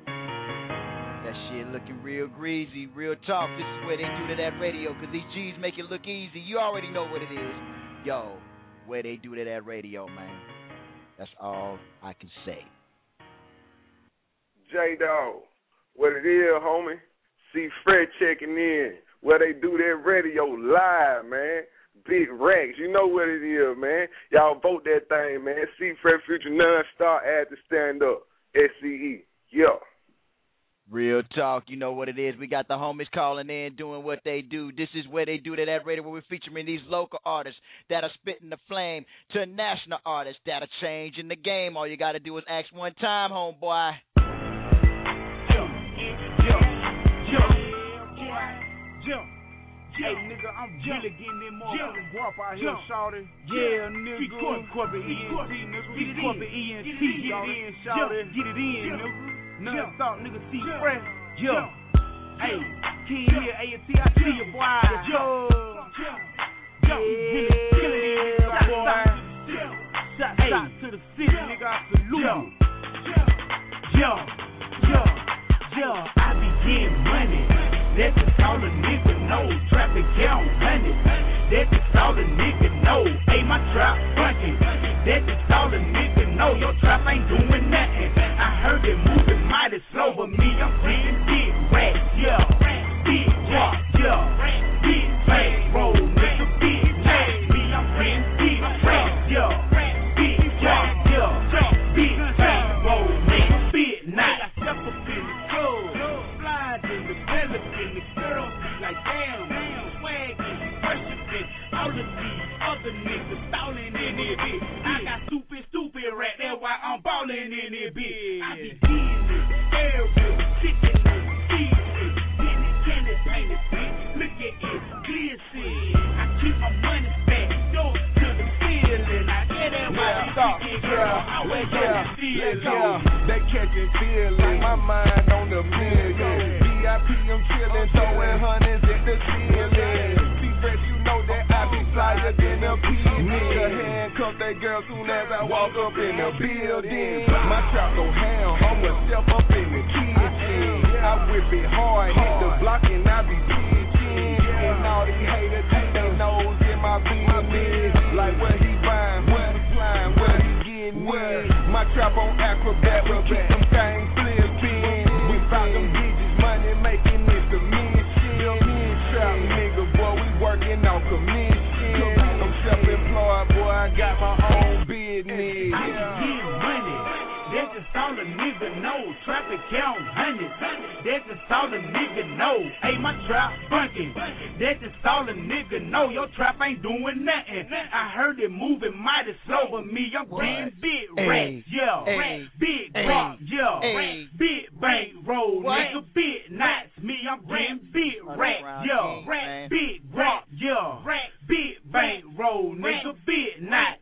That shit looking real greasy. Real talk. This is where they do to that radio, because these G's make it look easy. You already know what it is. Yo, where they do to that radio, man. That's all I can say. J-Dog, what it is, homie? See Fred checking in. Where they do that radio live, man. Big racks. You know what it is, man. Y'all vote that thing, man. See Fred Future non-star ad to stand up. S C E. Yeah. Real talk, you know what it is. We got the homies calling in, doing what they do. This is where they do to that radio, where we're featuring these local artists that are spitting the flame to national artists that are changing the game. All you got to do is ask one time, homeboy. Hey, nigga, I'm really getting that motherfucking guap out here, shawty. Yeah, nigga. Corporate E N T, nigga. Get it corporate E N T, get it in, shawty. Get it in, nigga. None thought, nigga, see fresh. Yo. Hey, King here, A N T, I see you, boy. Yo. Yo. Yeah, boy. Shout out to the city, nigga. I salute you. Yo. Yo. Yo. I be getting money. That's just all a nigga know. Traffic count money. That's just all a nigga know. Hey, my trap funky. That's just all a nigga know. Your trap ain't doing nothing. I heard it moving mighty slow, but me, I'm seeing big racks, yeah. Big walk, yeah. Big flag roll, nigga. Big tag. Me, I'm seeing big racks, yeah. Big walk, yeah. Big flag roll, nigga. Big night. I step up in the club. Flies in the belly, and the girls be like, damn, swag is worshiping. All of these other niggas stalling in it, bitch. I got stupid, stupid rap, that's why I'm ballin' in it, bitch. I be getting it, air with chicken and season. Getting candy painted, bitch. Look at it, glisten. I keep my money back, go to the ceiling. I get that why you get girl. I wake up and feel They catching feelings, my mind on the million. V I P, I'm chillin', throwing hundreds at the ceiling. See-Fresh, you know that I be flyer than a P D. Nigga handcuff that girl soon as I walk up in the building. My trap go ham, I'ma step up in the kitchen. I whip it hard, hit the block and I be pitching. And all these haters think they knows in my business. Like where he buying, where he flying, where he getting in. My trap on Acrobat, we keep them things flipping. We found them digits, money making this a mission. Trap nigga, boy, we working on commission. I'm self-employed, boy, I got my own business. I be getting money. That's just all a nigga know. Trap and count hundreds. That's just all a nigga know. Hey, my trap funkin'. That's just all a nigga know. Your trap ain't doing nothing. I heard it moving mighty slow, but me, I'm getting big racks, yeah. Hey. Big Hey. rock, yeah. Hey. Big bank roll, What? nigga. Big nights, me, I'm getting big racks, King, yeah. man. Big rock, yeah. Big bank roll, nigga. Big nights.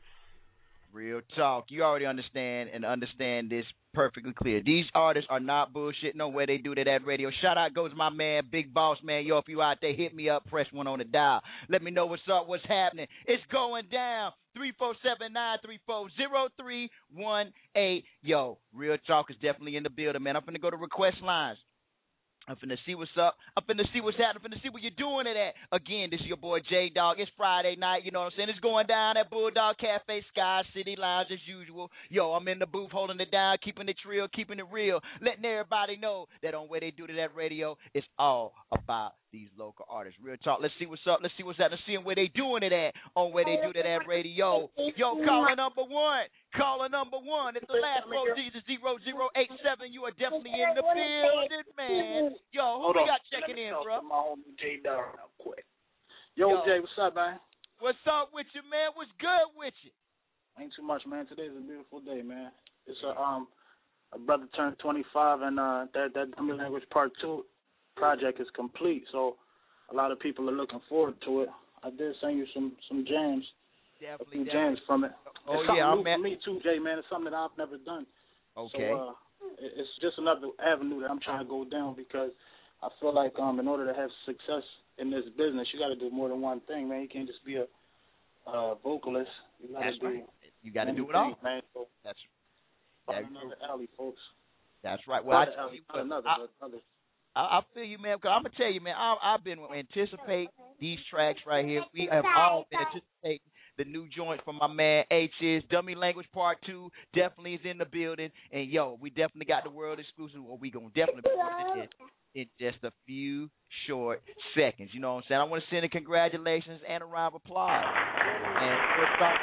Real talk. You already understand and understand this perfectly clear. These artists are not bullshitting no way they do that at radio. Shout out goes my man, Big Boss Man. Yo, if you out there, hit me up, press one on the dial. Let me know what's up, what's happening. It's going down. three four seven, nine three four, zero three one eight. Yo, Real Talk is definitely in the building, man. I'm finna go to request lines. I'm finna see what's up. I'm finna see what's happening. I'm finna see what you're doing it at. Again, this is your boy J-Dog. It's Friday night, you know what I'm saying? It's going down at Bulldog Cafe, Sky City Lounge as usual. Yo, I'm in the booth holding it down, keeping it real, keeping it real, letting everybody know that on Where They Do That Radio, it's all about these local artists. Real talk. Let's see what's up. Let's see what's happening. Seeing where they doing it at on Where They Do That at Radio. Yo, caller number one. Caller number one. At the last four digits, zero zero eight seven. You are definitely in the building, man. Yo, who Hold we on. got checking in, bro? My homie J Dog real quick. Yo, Yo. Jay, what's up, man? What's up with you, man? What's good with you? Ain't too much, man. Today's a beautiful day, man. It's a um a brother turned twenty-five, and uh that that Dummy Language Part Two project is complete. So a lot of people are looking forward to it. I did send you some some jams, definitely, a few definitely. jams from it. Oh it's something yeah, new I'm at- for me too, Jay, man. It's something that I've never done. Okay. So uh, it- it's just another avenue that I'm trying to go down because I feel like um in order to have success in this business, you got to do more than one thing, man. You can't just be a uh, vocalist. You got to That's do right. You got to many do it all. things, man. So That's find that's another alley, folks. That's right. Well, I Not tell alley, you not what, another, I- but others. I, I feel you, man. Because I'm gonna tell you, man. I, I've been anticipating these tracks right here. We have all been anticipating the new joint from my man H is Dummy Language Part Two. Definitely is in the building, and yo, we definitely got the world exclusive. Or we gonna definitely be putting it in, in just a few short seconds. You know what I'm saying? I want to send a congratulations and a round of applause. And what's up?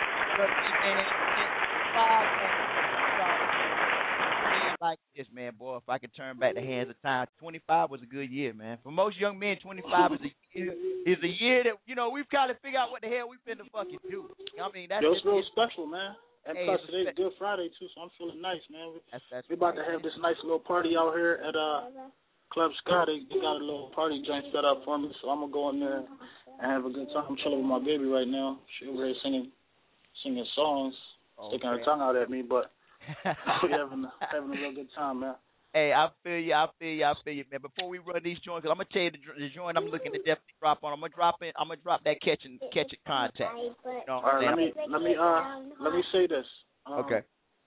Like this, man, boy. If I could turn back the hands of time, twenty-five was a good year, man. For most young men, twenty-five is a year, is a year that you know we've kind of figured out what the hell we finna fucking do. I mean, that's Yo, it's just, real special, man. And Hey, plus, it's today's Good Friday too, so I'm feeling nice, man. We, that's, that's we about to right, have man. this nice little party out here at uh Club Scott. They, they got a little party joint set up for me, so I'm gonna go in there and have a good time. I'm chilling with my baby right now. She over here singing, singing songs, sticking her Okay. tongue out at me, but we having having a real good time, man. Hey, I feel you, I feel you, I feel you, man. Before we run these joints, 'cause I'm gonna tell you the, the joint I'm looking to definitely drop on. I'm gonna drop it. I'm gonna drop that catch and catch it contact. You know what All right, I'm let me saying? let me uh let me say this. Um, Okay.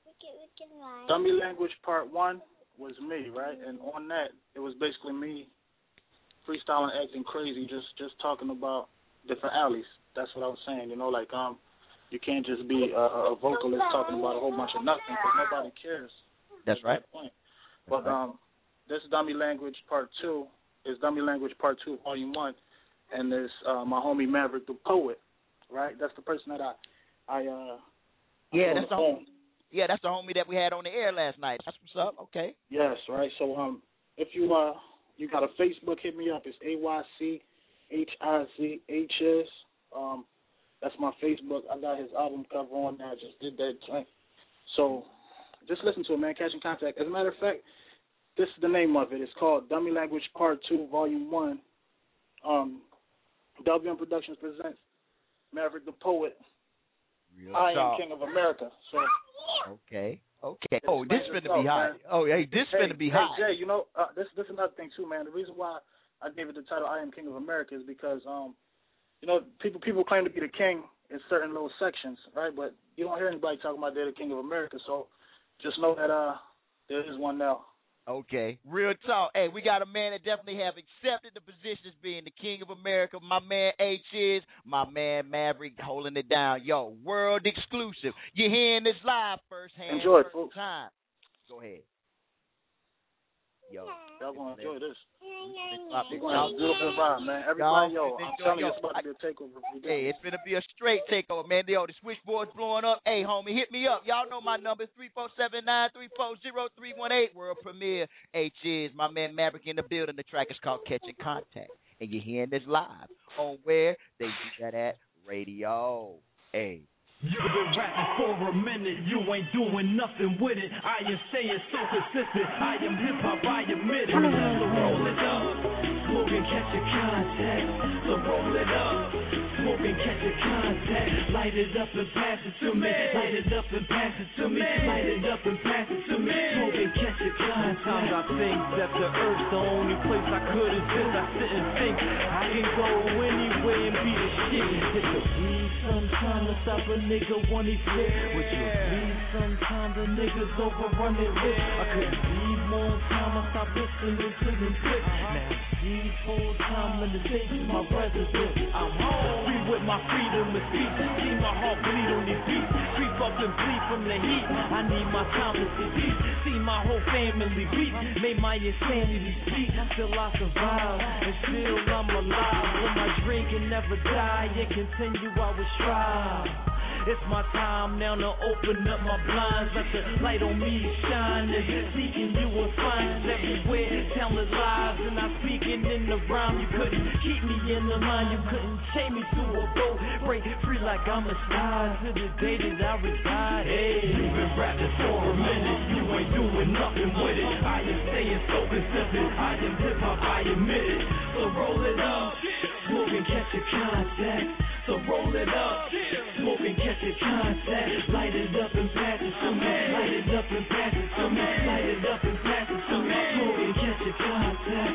Dummy Language Part One was me, right? And on that, it was basically me freestyling, acting crazy, just just talking about different alleys. That's what I was saying. You know, like um, you can't just be a, a vocalist talking about a whole bunch of nothing because nobody cares. That's right. That point. But um, this Dummy Language Part Two is Dummy Language Part Two, Volume One, and there's uh, my homie Maverick the Poet, right? That's the person that I, I uh, Yeah, on that's the the phone. homie. Yeah, that's the homie that we had on the air last night. That's what's up. Okay. Yes, right. So um, if you uh, you got a Facebook, hit me up. It's A Y C H I Z H S. Um, that's my Facebook. I got his album cover on there. I just did that joint. So just listen to it, man. Catch in contact. As a matter of fact, this is the name of it. It's called Dummy Language Part Two, Volume One. Um, W M Productions presents Maverick the Poet. Real I am talk. King of America. So. Okay. Okay. Oh, this Explain finna be yourself, hot. man. Oh, hey, this hey, finna be hey, hot. Jay, you know, uh, this this is another thing too, man. The reason why I gave it the title "I Am King of America" is because, um, you know, people people claim to be the king in certain little sections, right? But you don't hear anybody talking about they're the king of America. So just know that uh, there is one now. Okay, real talk. Hey, we got a man that definitely have accepted the position as being the king of America. My man H is, my man Maverick holding it down. Yo, world exclusive. You're hearing this live firsthand, Enjoy it, first folks. time. Go ahead. Yo, Y'all gonna enjoy this. We're going to have a good open ride, man. Everybody, yo, I'm telling you, it's about to be a takeover. Hey, it's gonna be a straight takeover, man. Yo, the switchboard's blowing up. Hey, homie, hit me up. Y'all know my number, three four seven nine, three four zero, three one eight. World premiere. H is my man Maverick in the building. The track is called Catching Contact. And you're hearing this live on where they do that at radio. Hey. You've been rapping for a minute, you ain't doing nothing with it. I am staying so consistent, I am hip-hop, I admit it. So roll it up, smoke and catch a contact. So roll it up, smoke and catch a contact. Light it up and pass it to me. Light it up and pass it to me. Light it up and pass it to me. Smoke and catch a contact. Sometimes I think that the earth's the only place I could exist. I sit and think I can go anywhere and be the shit. Hit the weed sometime to stop a nigga when he flip. Would you please sometimes the niggas overrun their lips? I couldn't breathe more time, I stopped listening to them clip. Now see full time in the stage is my residence. I'm home, free with my freedom of speech. See my heart bleed on these beats. Creep up and bleed from the heat. I need my time to see peace. See my whole family beat. Made my insanity speak. Still I survive, and still I'm alive. When my dream can never die, it continue I will strive. It's my time now to open up my blinds. Let the light on me shine. And seeking you will find everywhere. Talent lives and I speaking in the rhyme. You couldn't keep me in the line. You couldn't chain me to a boat. Break free like I'm a star. To the day that I reside. Hey, you've been rapping for a minute. You ain't doing nothing with it. I am staying so consistent. I am hip hop, I admit it. So roll it up. Smoke and catch a contact. So roll it up, smoke and catch a contact. Light it up and pass it to me. Light it up and pass it to me. Light it up and pass it to me. Smoke and catch a contact.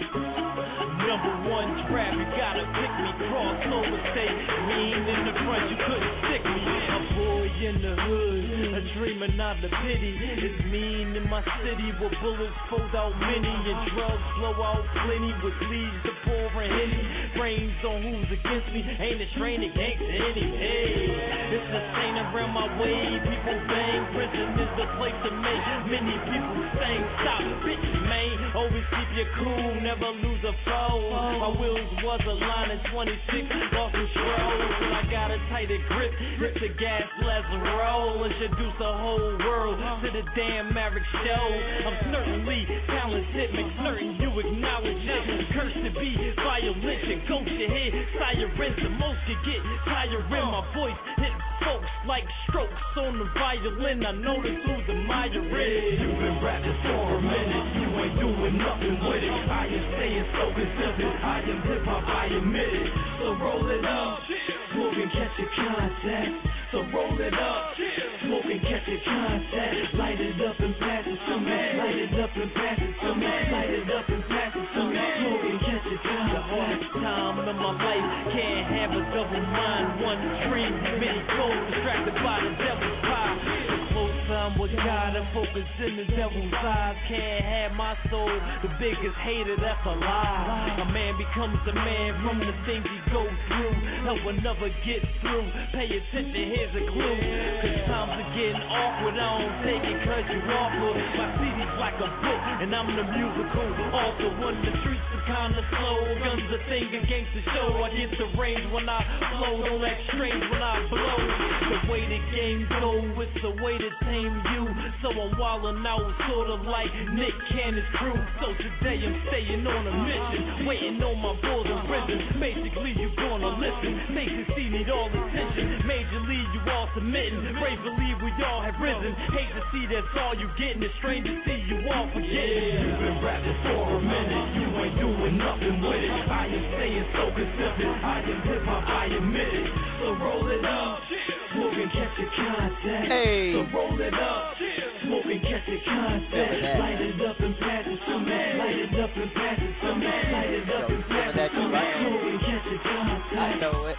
Number one trap, you gotta pick me. Cross over state, mean in the front, you couldn't stick me. A boy in the hood, a dreamer, not the pity. It's mean in my city where bullets fold out many and drugs blow out plenty with leaves to pour and henny. Brains on who's against me, ain't a strain against any. Hey, it's the same around my way. People bang, prison is the place to make many people sing. Stop, bitch, man. Always keep your cool, never lose a foe. My wheels was a line at twenty-six, lost control. But I got a tighter grip. Hit the gas, let's roll. Introduce the whole world to the damn Maverick show. I'm certainly talented, make certain you acknowledge it. Cursed to be violent and ghost your head. Sirens, the most you get tiring. My voice hit folks like strokes on the violin. I know this who's admiring. You've been rapping for a minute, you ain't doing nothing with it. I am staying so consistent. I am hip hop, I admit it. So roll it up, smoke and catch a contact. So roll it up, smoke and catch a contact. Light it up and pass it to me. Light it up and pass it to me. Light it up and pass it to me. Smoke and catch a contact. The hardest time in my life, can't have a double mind. One dream, many goals, distracted by the devil's pie. Close time with God and focus in the devil's eyes. Can't have my soul, the biggest hater, that's a lie. A man becomes a man from the things he goes through. Help another get through. Pay attention, here's a clue. Cause times are getting awkward, I don't take it cause you awkward. My C D's like a book, and I'm the musical author. When the streets are kinda slow, guns a thing against the show. I get the range when I flow, don't act strange when I blow. The way the game go, it's the way to tame you. So I'm wildin' out, sorta like Nick Cannon's crew. So today I'm staying on a mission, waiting on my boys in prison. Basically you gonna listen, make the C need all attention. Major League, you all submitting, brave believe we all have risen. Hate to see that's all you getting, it's strange to see you all forgetting. You've been rapping for a minute, you ain't doing nothing with it. I am staying so consistent, I am hip hop, I admit it. So roll it up, smoke and catch a contact. Hey. So roll it up, smoke and catch a contact. Light it up and pass it to me. Light it up and pass it to me. Light it up and pass it to me. Smoke and catch a contact. I know it.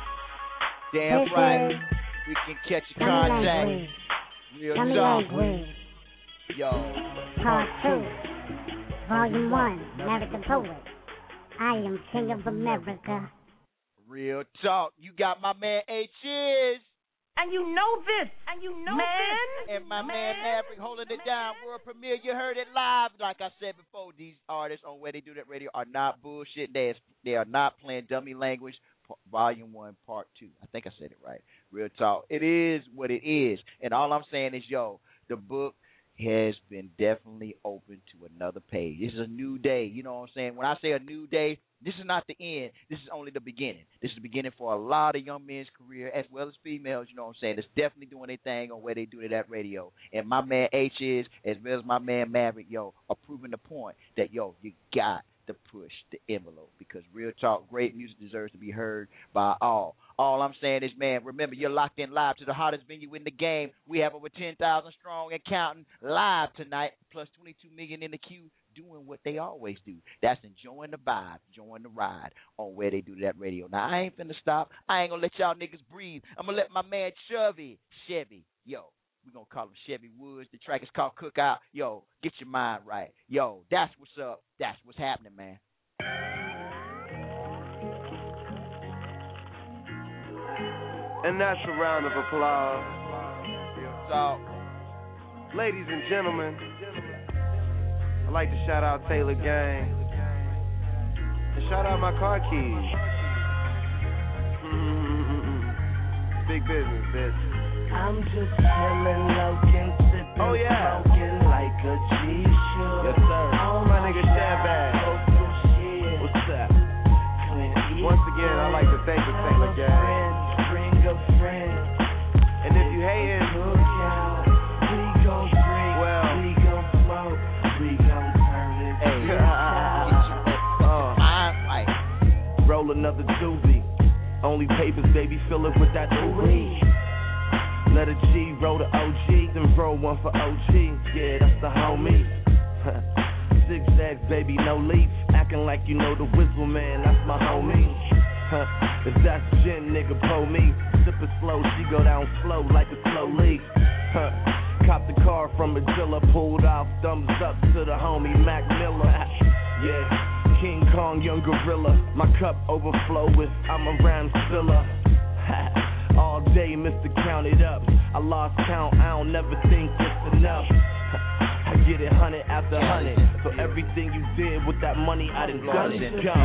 Damn right. We can catch a contact. Real talk. Yo. Part two. Volume one. American Poet. I am King of America. Real talk. You got my man H is. And you know this. And you know man. this. And my man, man Maverick holding it down. World premiere. You heard it live. Like I said before, these artists on Where They Do That Radio are not bullshit. They, they are not playing dummy language. Volume one, part two. I think I said it right. Real talk. It is what it is. And all I'm saying is, yo, the book has been definitely open to another page. This is a new day. You know what I'm saying? When I say a new day, this is not the end. This is only the beginning. This is the beginning for a lot of young men's career as well as females, you know what I'm saying, that's definitely doing their thing on Where They Do That Radio. And my man H is, as well as my man Maverick, yo, are proving the point that, yo, you got to push the envelope because real talk, great music deserves to be heard by all. All I'm saying is, man, remember, you're locked in live to the hottest venue in the game. We have over ten thousand strong and counting live tonight, plus twenty-two million in the queue doing what they always do. That's enjoying the vibe, enjoying the ride on Where They Do That Radio. Now, I ain't finna stop. I ain't gonna let y'all niggas breathe. I'm gonna let my man Chevy, Chevy, yo, we're going to call him Chevy Woods. The track is called Cookout. Yo, get your mind right. Yo, that's what's up. That's what's happening, man. And that's a round of applause. So, ladies and gentlemen, I'd like to shout out Taylor Gang. And shout out my car keys. Big business, bitch. I'm just chillin', lokin', sippin', oh, yeah. smoking like a G-show. Yes, sir. Oh, my nigga Shabazz. What's up? Once again, I'd like to thank the Taylor Gang. Bring a friend. And if you hatin', we gon' drink, well, we gon' smoke, we gon' turn this hey. bitch out. uh, uh, Roll another doobie. Only papers, baby, fill it with that ooh-wee. Let a G roll the O G, then roll one for O G. Yeah, that's the homie. Zigzags, baby, no leaf. Acting like you know the whistle, man, that's my homie. If that's gin, nigga, pull me. Sip it slow, she go down slow like a slow leak. Cop the car from Magilla, pulled off, thumbs up to the homie Mac Miller. Yeah, King Kong, young gorilla. My cup overflow with I'm a rhyme spiller. All day, Mister Count It Up. I lost count, I don't never think it's enough. I get it hundred after hundred. So everything you did with that money, I done done it. Go.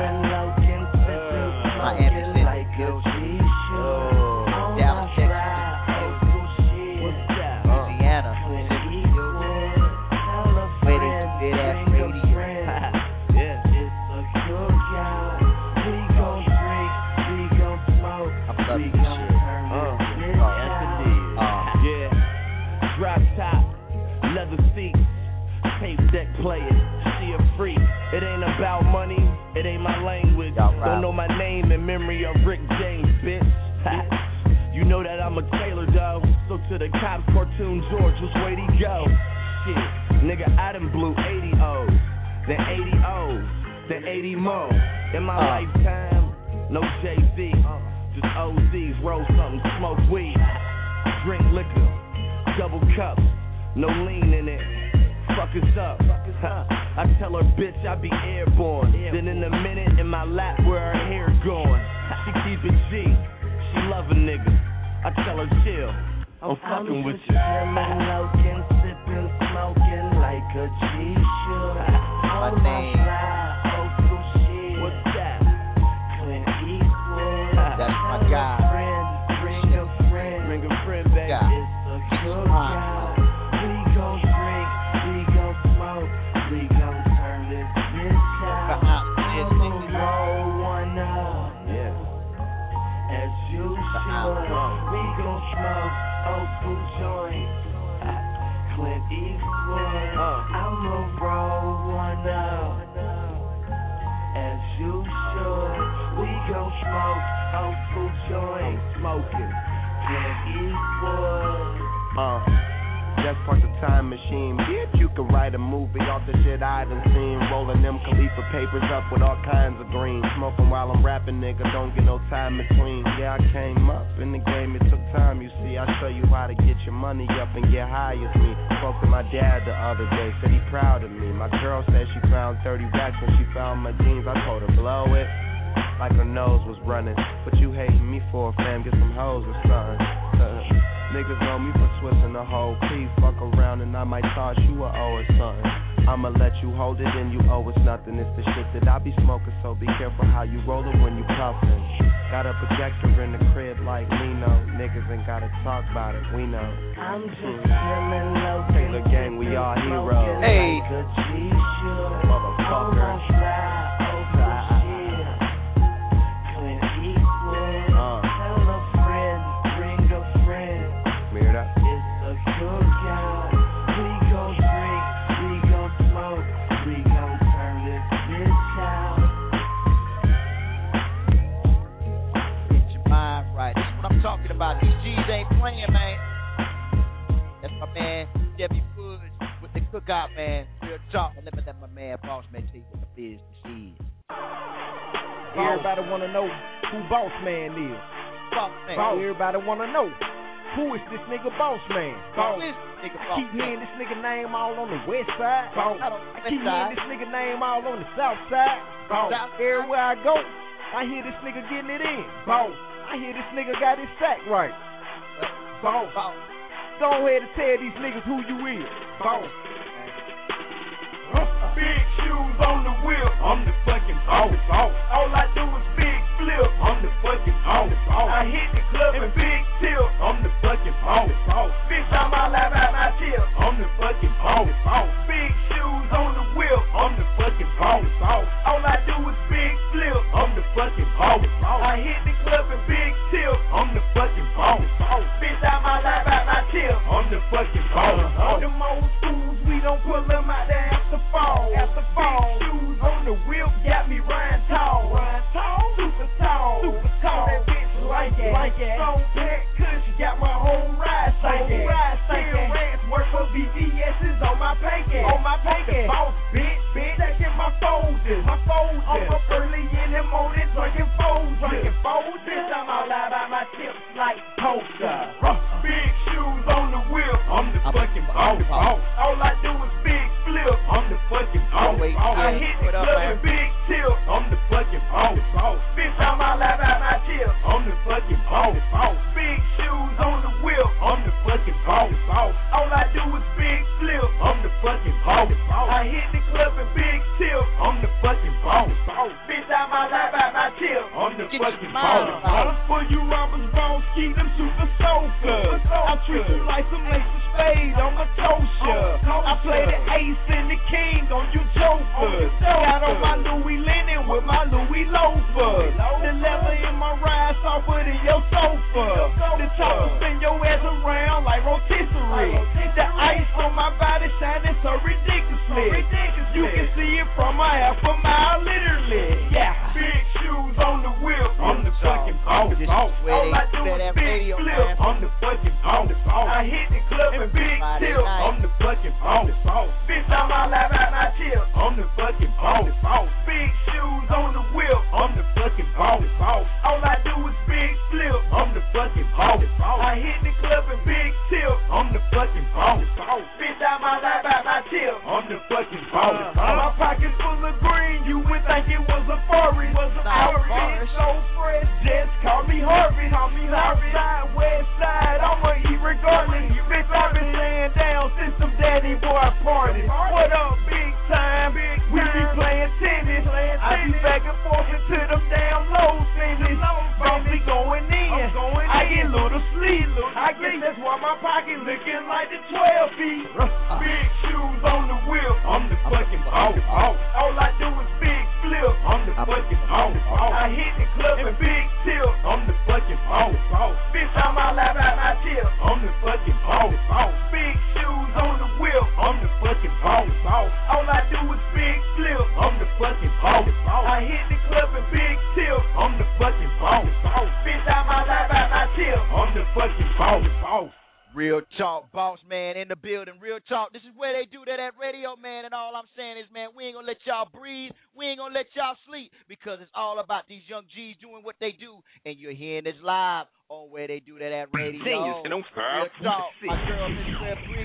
Miami City, like a G-show. Dallas, Texas, what's that? Louisiana, Where They Do That Radio. Yeah, it's a cookout. We gon' drink, we gon' smoke, we gon' turn this bitch out. Yeah, drop top, leather seats, tape deck players. She a freak. It ain't about money, it ain't my language. Don't know my name in memory of Rick James, bitch. You know that I'm a Taylor, though. So to the cops, cartoon George, which way he go? Shit, nigga, I done blew eighty O's, then eighty O's, then eighty more. In my uh. lifetime, no Jay-Z, just O Z's, roll something, smoke weed, drink liquor, double cups, no lean in it. Fuck us up. I tell her, bitch, I be airborne. Then in a minute, in my lap, where her hair going. She keep it G. She love a nigga. I tell her, chill. I'm fucking I'm with just you. chillin', lokin', sippin', smoking like a G-show. My name. Old school shit. What's that? Clint Eastwood. That's my guy. Friend, bring a friend. Bring a friend back. Yeah. It's a cookout. We gon' drink, we gon' smoke, we gon' turn this bitch out. I'ma roll one up. Yeah. As usual, we gon' smoke old school joints. Clint Eastwood, I'ma roll one up. As usual, we gon' smoke old school joints. Smoking. Clint Eastwood. Uh. Just park the time machine. Bitch, you could write a movie off the shit I done seen. Rolling them Khalifa papers up with all kinds of green. Smoking while I'm rapping, nigga, don't get no time between. Yeah, I came up in the game, it took time, you see. I show you how to get your money up and get high as me. Spoke to my dad the other day, said he proud of me. My girl said she found thirty racks when she found my jeans. I told her, blow it. like her nose was running. But you hating me for, fam, get some hoes or something. Uh, niggas know me for twisting the whole piece. Fuck around and I might toss you a O or something. I'ma let you hold it and you owe us nothing. It's the shit that I be smoking, so be careful how you roll it when you puffin'. Got a projector in the crib like Leno. Niggas ain't gotta talk about it, we know. I'm just chillin' low. Taylor gang, we all heroes. Hey. Motherfucker. Talking about these G's ain't playing, man. That's my man Debbie Woods with the cookout, man. Real talk. And let me let my man Boss Man tell you what the business is. Everybody wanna know who Boss Man is. Boss Man. Boss. Everybody wanna know who is this nigga Boss Man. Boss. Who is this nigga Boss Keep Man? hearing this nigga name all on the west side. Boss. I, don't, I keep hearing this nigga name all on the south side. Boss. Everywhere I go, I hear this nigga getting it in. Boss. I hear this nigga got his sack right. Boss. Boss. Go ahead and tell these niggas who you is. Boss. Big shoes on the wheel, I'm the fucking boss. All I do is big flip, I'm the fucking boss. I hit the club and big tilt, I'm the fucking boss. Bitch, I'm all out of my tip, I'm the fucking boss. Big shoes on the wheel, I'm the fucking boss. All I do is big flip, I'm the fucking boss. I hit the club and big tilt, I'm the fucking boss. Bitch, I'm all out of my tip, I'm the fucking boss. All them old schools, we don't pull them out there after fall. After fall, big shoes on the wheel, got me riding tall. Riding tall, super tall, super tall. That bitch like it, like it. Long pack, cause you got my whole ride cycle. Ride cycle, rants work for V V S's on my panky, on my panky. Boss, bitch, bitch, taking my folders, my folders. I'm up early in the morning, drinking folders, drinking folders. Bitch, I'm all out by my tips like poker. Big shoes on the wheel, I'm the fucking boss. All I do is big flip, I'm the fucking boss. I hit the club and big tilt, I'm the fucking boss. Bitch, I'm all out by my tip, I'm the fucking boss. Big shoes on the wheel, I'm the fucking boss. All I do is big flip, I'm the fucking boss. I hit the club and big tilt, I'm the fucking boss. Bitch, I'm all out by my tip, I'm the fucking boss. For you robbers, boss, keep them super soakers. I treat you like some ace of spades, I'm a tosher. I play the ace and the king on you jokers. Got on my Louis linen with my Louis loafers. The leather in my ride softer than your sofa. The top will spin your ass around like rotisserie. The ice on my body shining so ridiculously. You can see it from a half a mile, literally. Yeah. Big shoes on the wheel, I'm the fucking boss. All I do is big flip, I'm the fucking boss. I hit the club and big tilt, I'm the fucking boss. Bitch, I'm all out by my tip, I'm the fucking boss. Big shoes on the wheel, I'm the fucking boss. All I do is big flip, I'm the fucking boss. I hit the club and big tilt, I'm the fucking boss. Bitch, I'm all out by my tip, I'm the fucking boss. My pockets full of green, you would think it was a forest. Was a forest, so fresh, just call me Harvey. Call me Southside, West Side, I'ma eat regardless. Bitch, I've been laying down since some daddy boy parties. What up, big time? We be playing tennis. I be back and forth into them damn low finish. Bossy going in, I get little sleep. I guess that's why my pocket looking like the twelve feet. Big shoes on the wheel, I'm the fucking boss. All I do is big flip, I'm the fucking boss. I hit the club and big tilt, I'm the fucking boss. Bitch, I'm all out by my tip, I'm the fucking boss. Big shoes on the wheel, I'm the fucking boss. All I do is big flip, I'm the fucking boss. I hit the club and big tilt, I'm the fucking boss. Bitch, I'm all out by my tip, I'm the fucking boss. Real talk, Boss Man in the building. Real talk. This is where they do that at radio, man. And all I'm saying is, man, we ain't gonna let y'all breathe. We ain't gonna let y'all sleep because it's all about these young G's doing what they do. And you're hearing this live on where they do that at radio. Real talk. My girl, Miss Red Breeze,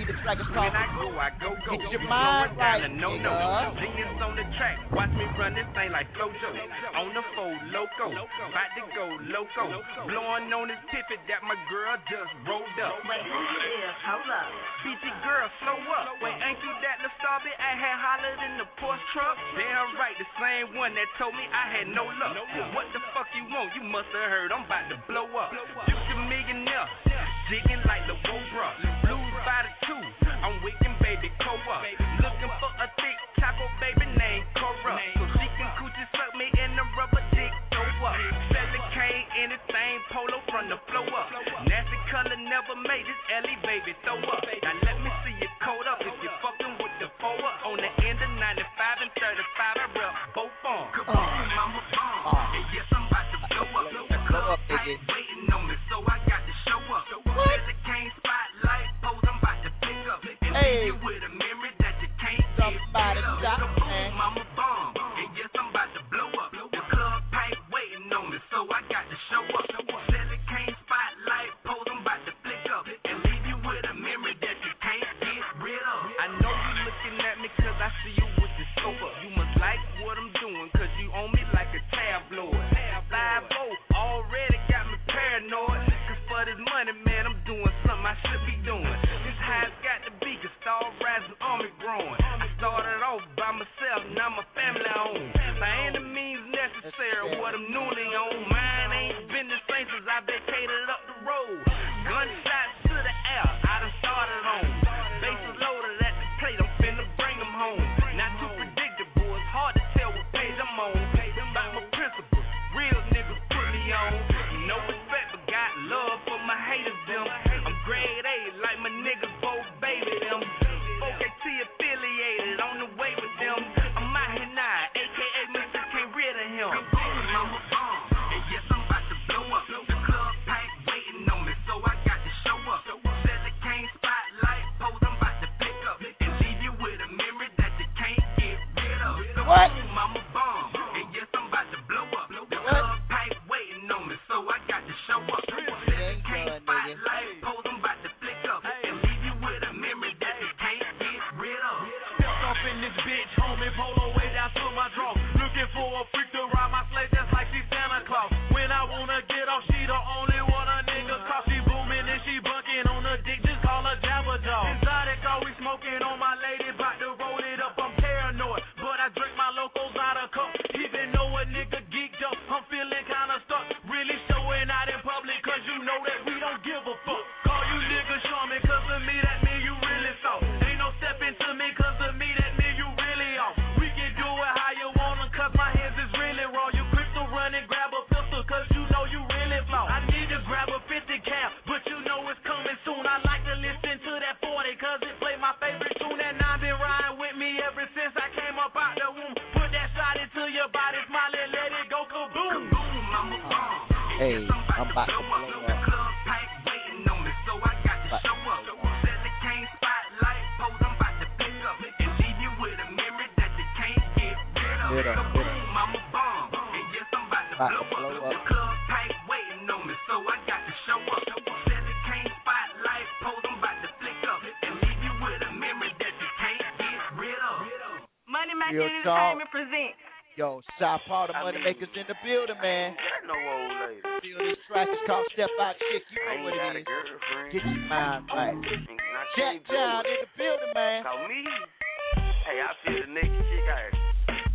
The track is called When I go, I go, go. Get Your Mind Right, No, no, genius on the track. Watch me run this thing like Flojo. On the fold, loco. About to go loco. Blowing on this pivot that my girl just rolled up. Wait, yeah, hold up. B G girl, slow up. Wait, ain't you that nostalgic? I had hollered in the Porsche truck. Damn right, the same one that told me I had no luck. Well, what the fuck you want? You must have heard I'm about to blow up. Future millionaire, jigging like the Cobra. Blues by the two. I'm wicked, baby, co-up. Looking for a thick taco, baby, named Cora. So she can coochie suck me in the rubber dick, throw up. Selling cane, anything, polo from the flow up. Nasty color never made this Ellie, baby, throw up. Now let me see you coat up if you fucking with the four up. On the end of ninety-five and thirty-five, I rep both on. Kaboom, mama bomb. And yes, I'm about to blow up. The club tight waiting on me, so I got to show up. Selling cane, spotlight, pose, I'm about to pick up. And leave you with a memory that you can't get rid of. Kaboom, mama bomb. And yes, I'm about to blow up. The club tight waiting on me, so I got to show up. Selling cane, spotlight, pose, I'm about to flick up. And leave you with a memory that you can't get rid of. I know you looking at me cause I see you with the scope up. You must like what I'm doing cause you own me like a tabloid. five oh already got me paranoid. Cause for this money, man, I'm doing something I should be doing. This how it's got to be cause star rising, army growing. I started off by myself, now my family owned. By any means necessary, what I'm newly on. Mine ain't been the same since I vacated up the road. Gunshots to the air, I done started on. Bases loaded at the plate, I'm finna bring them home. Not too predictable, it's hard to tell what page I'm on. About my principles, real niggas put me on. No respect, but got love for my haters, them. I'm grade A, like my niggas both baby, them. four K T affiliated, on the way with them. I'm out here now, A K A Mister Can't rid of him. I'm a bomb, and yes, I'm about to blow up. The club pack waiting on me, so I got to show up. Selling cane, spotlight, pose, I'm about to pick up. And leave you with a memory that you can't get rid of. What? I'm a bomb, and yes, I'm about to blow up. The club pack waiting on me, so I got to show up. Selling cane, spotlight, pose, I'm about to flick up. And leave you with a memory that you can't get rid of. Stepped off in this bitch, homie, polo way down to my draw. Looking for a freak to ride my sleigh just like she's Santa Claus. When I wanna get off, she the only one a nigga call. She booming and she bucking on the dick, just call her Jabberjaw. Exotic, always smoking on my lady, bout to roll it up, I'm paranoid. But I drink my locals out of cup, even though a nigga geeked up. I'm feeling kinda stuck, really showing out in public, cause you know that we don't give a fuck. Call you niggas show me, cause to me that mean you really soft. Ain't no stepping to me, cause to me that mean you really off. We can do it how you want, cause my hands is really raw. You quick to run and grab a pistol, cause you know you really flaw. I need to grab a fifty cal, but you know it's coming soon. I like to listen to that forty, cause it play my favorite tune. And I've been riding with me ever since I came up out the womb. Put that shot into your body, smile and let it go kaboom. Kaboom, I'm a bomb. Hey, I'm about to blow up. The club pack waiting on me, so I got to show up. Selling cane, spotlight, pose, I'm about to pick up. And leave you with a memory that you can't get rid of. Kaboom, I'm a bomb. And yes, I'm about to blow up. The club pack waiting on me, so I got to show up. Selling cane, spotlight, pose, I'm about to flick up. And leave you with a memory that you can't get rid of. Money Maker Real talk. Entertainment presents. Yo, South Paul, the Moneymakers in the building, man. No old lady. Feel this track is called Step Out Chick. You know what it is. Get your mind right. Jack John in the building, man. Call me. Hey, I feel the naked chick out here.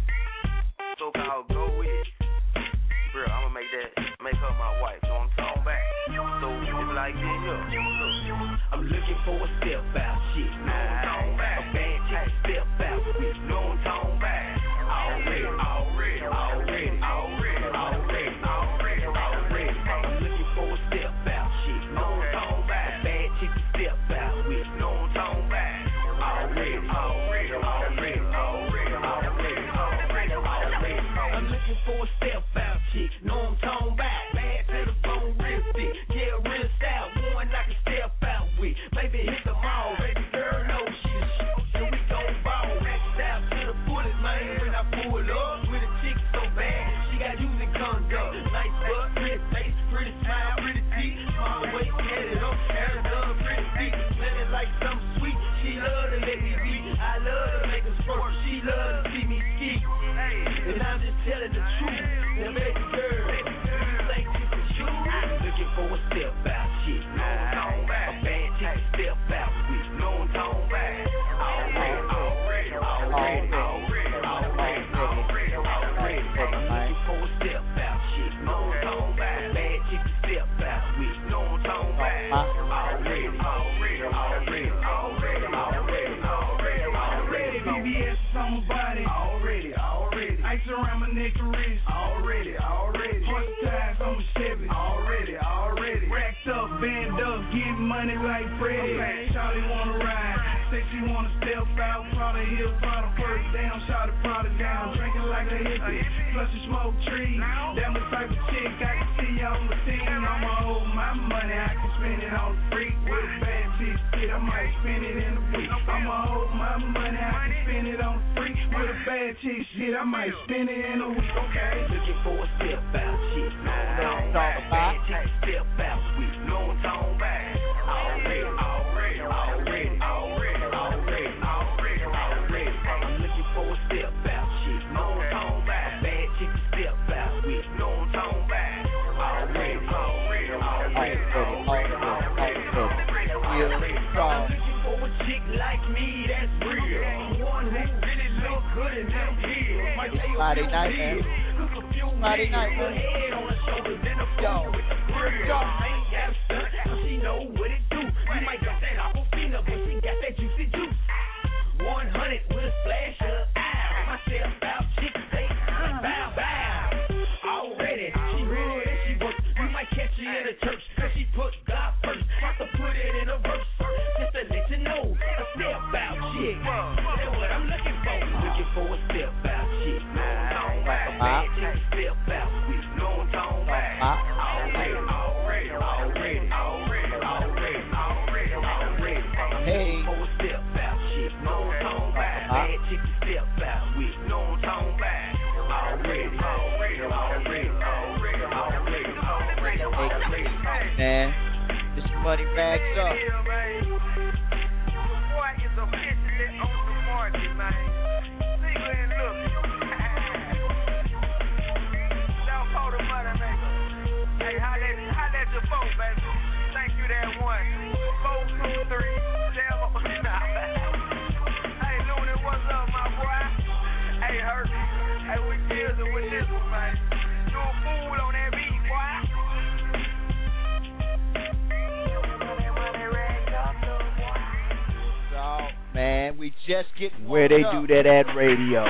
So-called go with. Bro, I'm gonna make that, make her my wife. So I'm talking back. So it's like this here. I'm looking for a step out chick. A bad chick step out with no tone back. Already, already, already, already, already, already, already. I'm looking for a step out chick. No tone back. A bad chick to step out with no tone back. Already, already, already, already, already, already, already. I'm looking for a step out chick. No tone back. Bad to the bone, real thick. Yeah, real style. One I can step out with. Maybe hit the mall. Baby girl, know she the around my neck and wrist. Already, already. Horse ties on my Chevy. Already, already. Racked up, band up, getting money like Freddy. Shawty wanna ride, say she wanna step out. Prada hill, Prada first down, Shawty Prada down. Drinking like a hippie, plus a smoke tree. That my type of chick, I can see you on the team. I'ma hold my money, I can spend it on the freak. With a bad chick shit, I might spend it in a week. I'ma hold my money, I can spend it on the freak. With a bad chick shit, I might spend it in a week. Okay, looking for a step out chick. Long back, bad chick step out with long tone back. Already, already, already, already, already, already, already. I'm looking for a step out chick. Long tone back, bad chick step out with long tone back. Already, already, already, already, already, already, already. I'm looking for a chick like me that's real. One who really look good and them here. Friday night, man. Friday night, man. Yo. Yo. She know what it do. You might got that apple finger, but she got that juicy juice. one hundred with a splash of ow. Myself out, chick say bow bow. Already, she good and she works. You might catch her in the church, cause she put God first. Have to put it in a verse, just to let you know. A step out chick, that's what I'm looking for. Looking for a step out chick. Bad chick step out with long tone back. Already, already, already, already, already, already, already. Hey. For a step out chick, long tone back. Bad chick step out with long tone back. Already, already, already, already, already, already, already. Man, this money bags up. Boy is officially on the market, man. Single and look. Don't call the money maker. Hey, holla at, holla at your phone, baby. Thank you, that one. Four, two, three, seven. Hey, Looney, what's up, my boy? Hey, Hurt. Hey, we dealing with this one, man. You a fool on that beat, boy. Man, we just get where they up. do that at radio.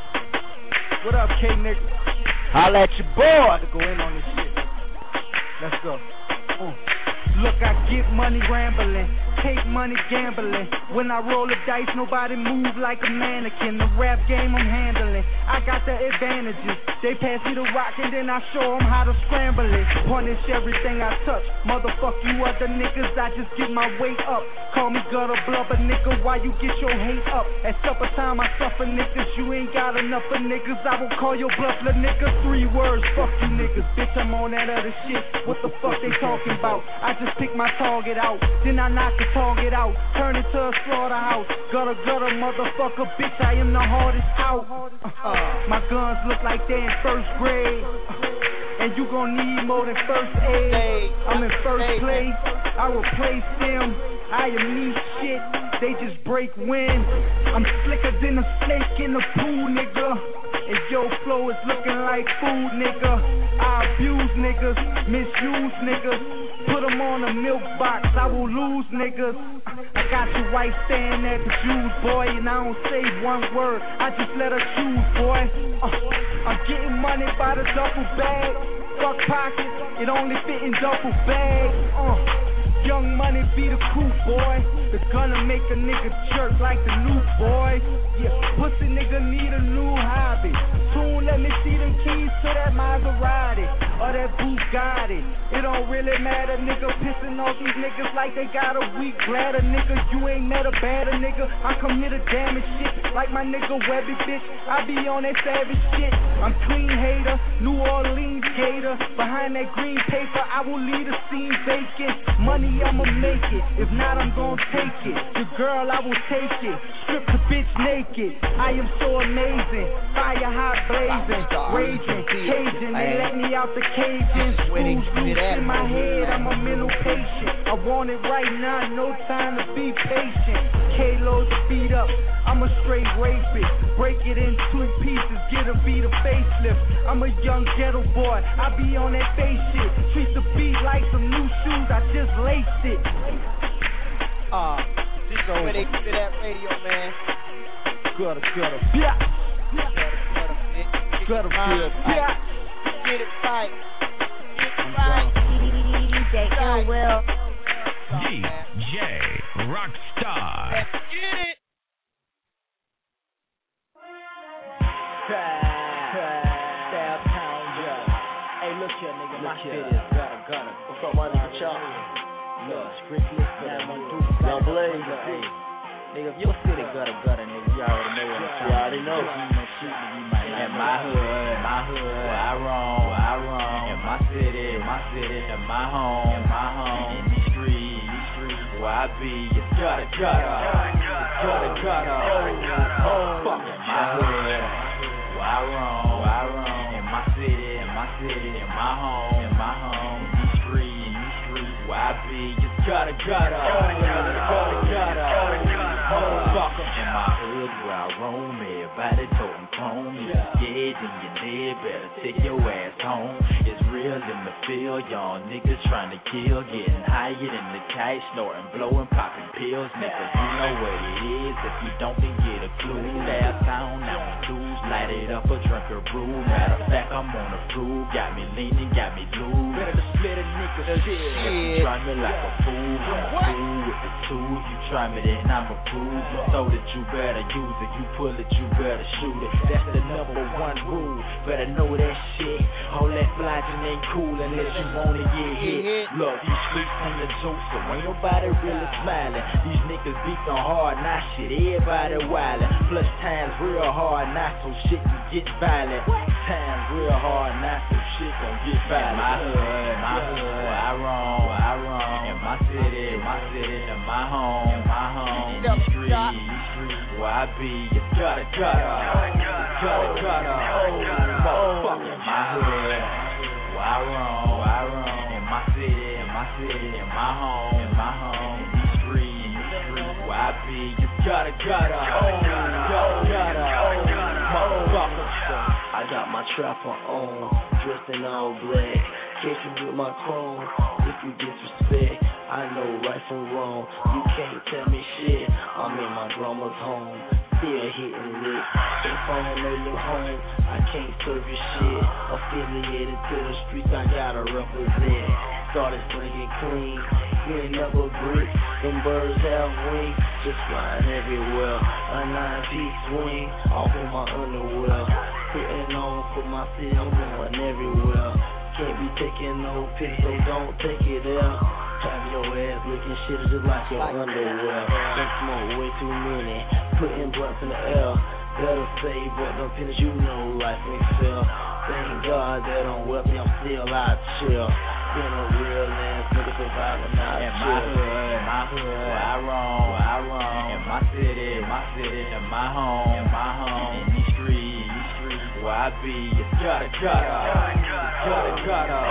What up, K nigga? Holla at your boy. About to go in on this shit. Let's go. Uh. Look, I get money rambling, take money gambling. When I roll the dice, nobody move like a mannequin. The rap game I'm handling, I got the advantages. They pass me the rock and then I show them how to scramble it. Punish everything I touch. Motherfuck you other niggas, I just get my weight up. Call me gutter blubber nigga, why you get your hate up? At supper time I suffer niggas, you ain't got enough of niggas. I will call your bluff, little nigga. Three words, fuck you niggas. Bitch, I'm on that other shit. What the fuck they talking about? I just pick my target out, then I knock the target out. Turn it to a slaughterhouse. Gutter gutter motherfucker, bitch, I am the hardest out. Uh, my guns look like they in first grade, uh, and you gon' need more than first aid. I'm in first place, I replace them. I am niche shit, they just break wind. I'm slicker than a snake in the pool, nigga. And your flow is looking like food, nigga. I abuse niggas, misuse niggas. Put them on a milk box, I will lose niggas. I got your wife staying at the Jews, boy, and I don't say one word, I just let her choose, boy. uh, I'm getting money by the duffel bag. Fuck pockets, it only fit in duffel bags. uh, Young money be the cool, boy. The gunna make a nigga jerk like the new boy. Yeah, pussy nigga need a new hobby. Soon let me see them keys to that Maserati or that Bugatti. It don't really matter, nigga. Pissing off these niggas like they got a weak bladder, nigga. You ain't met a badder, nigga. I commit a damage shit like my nigga Webby, bitch. I be on that savage shit. I'm clean hater, New Orleans gator. Behind that green paper, I will leave the scene vacant. Money, I'ma make it. If not, I'm gon' take it. The girl, I will take it. Strip the bitch naked. I am so amazing. Fire hot blazing, raging, caging. They let me out the cages. Fools loose in my head. I'm a mental patient. I want it right now. No time to be patient. K-Lo to beat up. I'm a straight rapist. Break it in two pieces. Get a beat a facelift. I'm a young ghetto boy. I be on that face shit. Treat the beat like some new shoes. I just laced it. Uh, this is where they do that radio, man. Gutter, gutter, yeah. Gutter, gutter, Let them feel tight. Get it right. Right. D J Ill Will. D J Rockstar. Let's get it. Downtown Joe. Hey, look here, nigga. My shit is gutter, gutter. What's up, my nigga Chuck? Look, strictly for that one dude. Yo, Blaze. Hey, nigga, if your city gutter, gutter, nigga, you already know what I'm talking about. You already know. You know, shit, nigga, you might not. In my hood, my hood, where I roam, where I roam. In my city, my city, in my home, in my home. In these streets, these streets, where I be, it's gutter, gutter. It's gutter, gutter. Oh, fuck it, my hood. Where I roam, where I roam, in my city, in my city, in my home, in my home, in these streets, in these streets, where I be, it's gutter, gutter, gutter, gutter, motherfucker. In my hood where I roam, everybody toting chrome, if you scared, then you're dead, better take your ass home. It's real in the field, y'all niggas trying to kill, getting higher than the kite, snorting, blowing, popping pills, niggas, you know what it is, if you don't, then get a clue. Last town, now I'm loose, light it up or drink a brew. Matter of fact, I'm on a brew. Got me leaning, got me loose. Better to split a nigga shit. You try me like a fool, I'm a fool with the tools. You try me, then I'm a fool. You throw it, you better use it. You pull it, you better shoot it. That's the number one rule. Better know that shit. All that flogging ain't cool unless you wanna get hit. Look, these streets ain't a joke, so ain't nobody really smiling. These niggas beating hard, now shit, everybody wildin'. Plus times real hard, now so shit can get violent. Times real hard, now so shit gon' get violent. My hood, my hood, I roam, I roam. In my city, my city, in my home, my home. In these streets, these streets, where I be, it's gutter, gutter, gutter, gutter. Motherfucker, my hood, where I roam, where I roam. In my city, in my city, in my home, in my home. In these streets, these streets, where I be, it's gutter, gutter, gutter, gutter. Motherfucker. I got my trapper on, dressed in all black. Catch you with my chrome. If you disrespect, I know right from wrong. You can't tell me shit. I'm in my grandma's home, still hitting licks. If I don't know you home, I can't serve your shit. Affiliated to the streets, I gotta represent. Started slinging clean, you ain't never brick. Them birds have wings, just flying everywhere. A nine-piece swing, off in my underwear. Putting on for my city, I'm going everywhere. Can't be taking no pics, so don't take it there. Have your ass looking shit just like your underwear. Don't smoke way too many, putting blunts in the air. Better save up them pennies, you know life ain't fair. Thank God that I'm wealthy, I'm still out chill. Been a real ass nigga surviving out in my hood, my hood, I roam, I roam. In my city, my city, in my home, in my home. In these streets, these streets, where I be, it's gutter, gutter, gutter, gutter.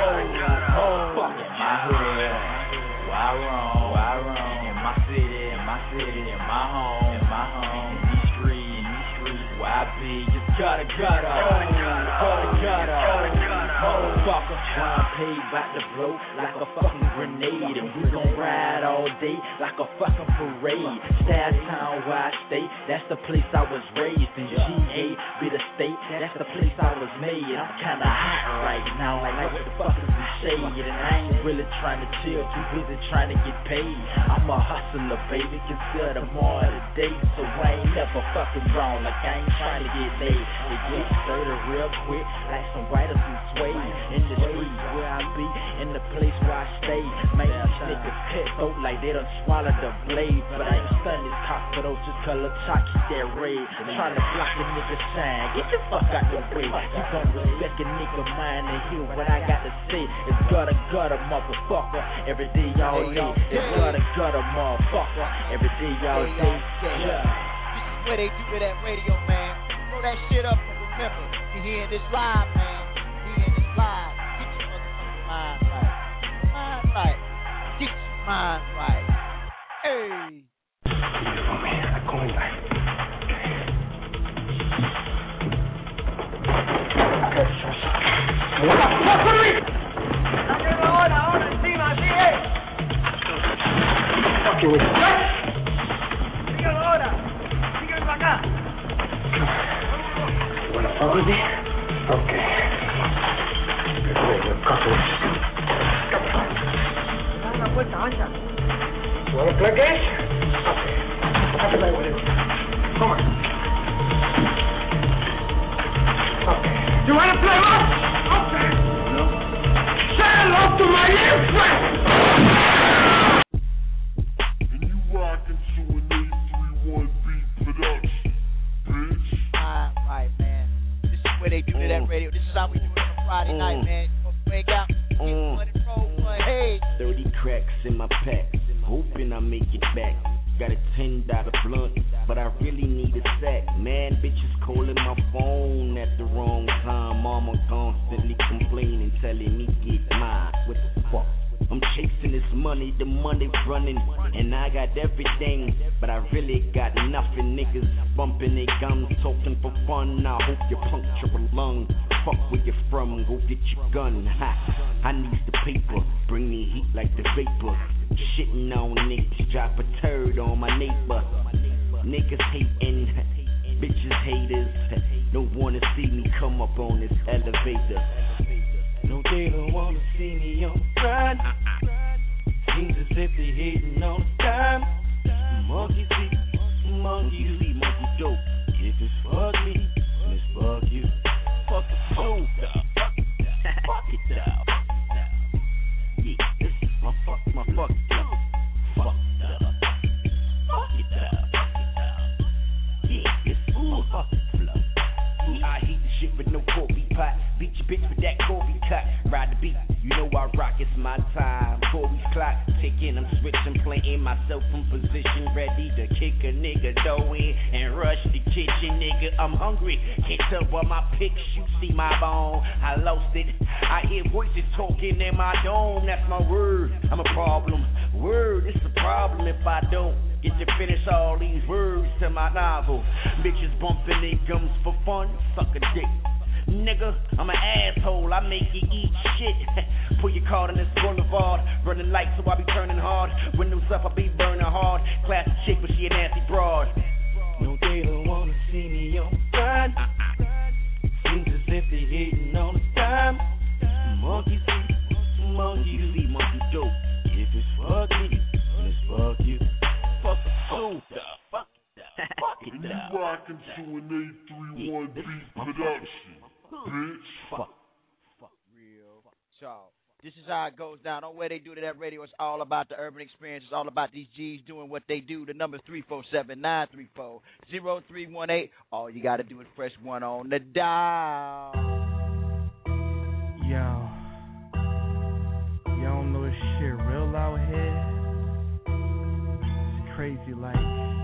Oh, fuck it, my hood, where I roam, where I roam. In my city, in my city, in my home, in my home. In these streets, these streets, where I be, it's gutter, gutter, gutter, gutter. Motherfucker, trying to pay back the blow like a fucking grenade. And we gon' ride all day like a fucking parade. Stash Town where I stay, that's the place I was raised. And G A be the state, that's the place I was made. I'm kinda hot right now, like what the fuck is the shade? And I ain't really trying to chill, too busy trying to get paid. I'm a hustler, baby, consider more of the day. So I ain't never fucking wrong, like I ain't trying to get laid. It gets sturdy real quick, like some writers and sway. In the streets where I be, in the place where I stay. Man, these niggas pet throat like they done swallowed the blade. But I ain't stunning this cock for those just color chalk, keep that red. Trying to block a nigga shine, get the fuck out the way. You gon' respect a nigga mind and hear what I got to say. It's gutter, gutter, motherfucker, every day y'all day. It's gutter, gutter, motherfucker, every day y'all day. Yeah. This is where they do it at radio, man. Throw that shit up and remember, you hearing this live, man. Live. Get your motherfucking mind right. Mind right. Get your mind right. Hey. Fucking with you. Dígalo ahora. Dígalo acá. Wanna fuck with me? Alejandro. You wanna play games? Okay. I'll play with it. Come on. Okay. You wanna play what? Okay. No. Say hello to my new friend! And you rockin' to an eight three one beat production, bitch. All right, man. This is where they do mm. that radio. This is how we do it on Friday mm. night, man. Break out. Mm. Hey. thirty cracks in my pack. Hoping I make it back. Got a ten dollar blunt, but I really need a sack. Man, bitches calling my phone at the wrong time. Mama constantly complaining, telling me get mine. What the fuck? I'm chasing this money, the money running, and I got everything, but I really got nothing. Niggas bumping their gums, talking for fun. I hope you puncture a lung. Fuck where you from, go get your gun. Ha, I need the paper, bring me heat like the vapor. Shitting on niggas, drop a turd on my neighbor. Niggas hating, bitches haters. Don't wanna see me come up on this elevator. No, they don't wanna see me on the grind. Seems as if they hating all the time. Monkey see, monkey see, monkey dope. If it's fuck me, then it's fuck you. Fuck the soda. Fuck it up. Yeah, this is my fuck, my fuck up. Fuck up. Fuck it up. Yeah, it's full fuck flow. I heat the shit with no Corby pot. Beat your bitch with that Corby cut. Ride the beat, you know I rock, it's my time. Corby's clock ticking, I'm switching, playing myself in position, ready to kick a nigga dough in and rush the kitchen, nigga. I'm hungry, can't tell by my pics, you see my bone. I lost it, I hear voices talking in my dome. That's my word, I'm a problem. Word, it's a problem if I don't get to finish all these words to my novel. Bitches bumping their gums for fun, suck a dick. Nigga, I'm an asshole, I make you eat shit. Pull your card on this boulevard, running lights so I be turning hard. Windows up, I be burning hard. Classy chick, but she a nasty broad. No, they don't wanna see me on the grind. Seems as if they hating all the time. Monkey see, monkey see, monkey dope. If it's fuck me, then it's fuck you. Fuck the soda. Fuck that. Fuck it up. You rockin' to an eight three one beat production. Bitch. Fuck. Fuck. Real. Fuck. Y'all. This is how it goes down. On where they do to that radio, it's all about the urban experience. It's all about these G's doing what they do. The number three four seven, nine three four, zero three one eight. All you got to do is press one on the dial. Yo. Y'all don't know this shit real out here. It's crazy like.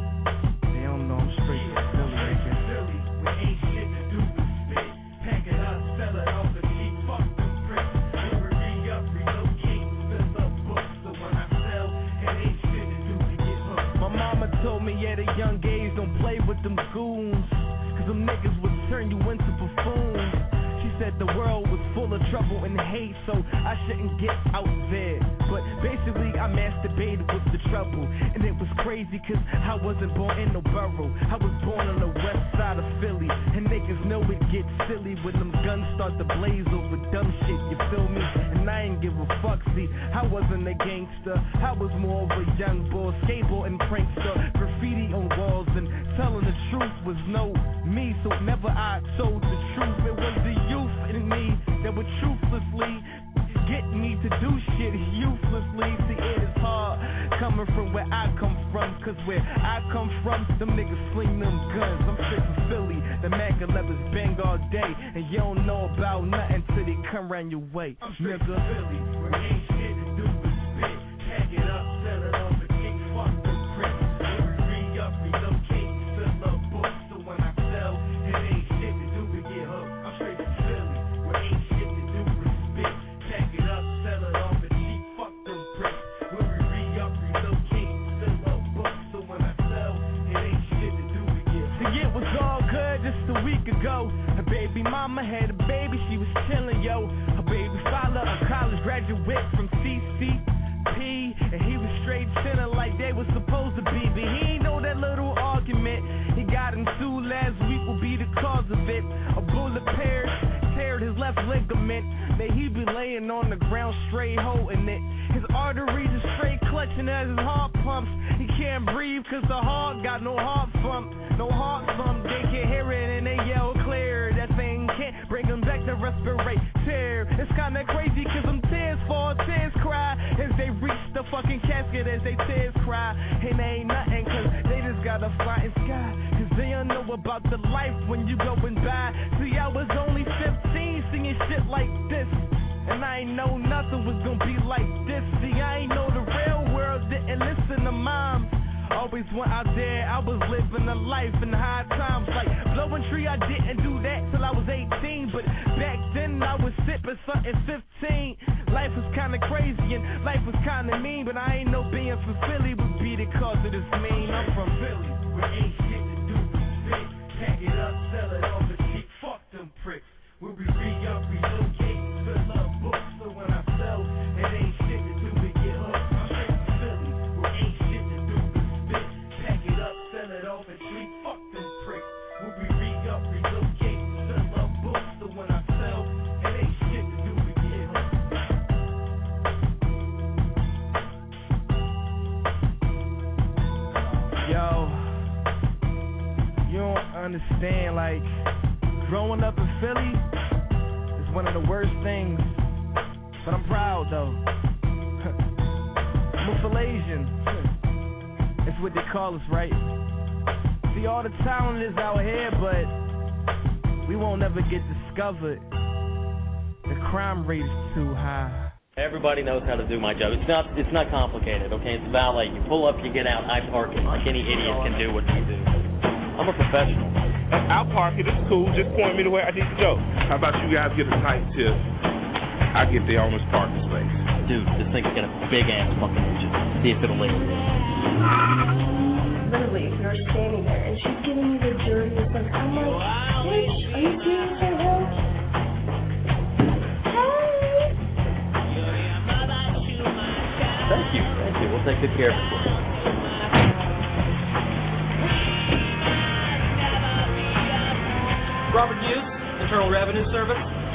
They don't know I'm straight to Philly, nigga. We ain't shit to do but spit. Pack it up, sell it off the cheap. Fuck them bricks. Never re-up, relocate, fill up books. So when I sell, it ain't shit to do to get hooked. My mama told me at a young age, don't play with them goons. Cause them niggas would turn you into buffoons. She said the world was full of trouble and hate, so I shouldn't get out there. But basically I masturbated with the trouble, and it was crazy cause I wasn't born in no borough. I was born on the west side of Philly, and niggas know it gets silly when them guns start to blaze over dumb shit, you feel me? And I ain't give a fuck, see, I wasn't a gangster, I was more of a young boy, skateboard and prankster, graffiti on walls, and telling the truth was no me, so never I told the truth. It was the youth in me that would truthfully get me to do shit uselessly. See, it is hard coming from where I come from, cause where I come from, them niggas sling them guns. I'm straight from Philly, the Mac elevens bang all day, and you don't know about nothing till they come round your way. I'm straight from Philly, where ain't shit to do but spit. Pack it up, sell it on the kick, fuck them bricks. Never re-up, relocate, fill up books. So when I sell, it ain't shit to do but get hooked. I'm straight from Philly, where ain't shit to do but spit. Pack it up, sell it on the cheap, fuck them bricks. When we re-up, relocate, fill up books. So when I sell, it ain't shit to do but get hooked. See, it was all good just a week ago. Her baby mama had a baby, she was chillin', yo. Her baby father, a college graduate from C C P, and he was straight chillin' like they was supposed to be. But he ain't know that little argument he got into last week will be the cause of it. A bullet paired, teared his left ligament. That he be laying on the ground straight holding it. His arteries are straight clear. clutching as his heart pumps. He can't breathe cause the heart got no heart pump. No heart pump, they can hear it and they yell clear. That thing can't bring him back to respirate. Tear. It's kinda crazy cause them tears fall, tears cry as they reach the fucking casket as they tears cry. And they ain't nothing cause they just got a flying sky. Cause they don't know about the life when you going by. See, I was only fifteen singing shit like this. And I ain't know nothing was gonna be like this. See, I ain't know the real world didn't listen to moms. Always went out there, I was living a life in high times. Like blowing tree, I didn't do that till I was eighteen. But back then I was sipping something fifteen. Life was kinda crazy and life was kinda mean. But I ain't know being from Philly would be the cause of this mean. I'm from Philly, where ain't shit to do but spit. Pack it up, sell it off and cheap, fuck them pricks. Where we re-up, relocate, fill up books. So when I sell, it ain't shit to do but get hooked. I'm straight from Philly, where ain't shit to do but spit. Pack it up, sell it off and cheap, fuck them pricks. Where we re-up, relocate, fill up books. So when I sell, it ain't shit to do but get hooked. Yo, you don't understand, like, growing up in Philly is one of the worst things, but I'm proud though. I'm a Philasian. It's what they call us, right? See, all the talent is out here, but we won't ever get discovered. The crime rate is too high. Everybody knows how to do my job. It's not it's not complicated, okay? It's valet. You pull up, you get out, I park it like any idiot can do what you do. I'm a professional. I'll park it. It's cool. Just point me to where I need to go. How about you guys get a tight tip? I get the owner's parking space. Dude, this thing's got a big ass fucking engine. See if it'll live. Literally, you're standing there and she's giving me the dirtiest look. I'm like, bitch, are you doing so well? Thank you. Thank you. We'll take good care of it. Robert Hughes, Internal Revenue Service.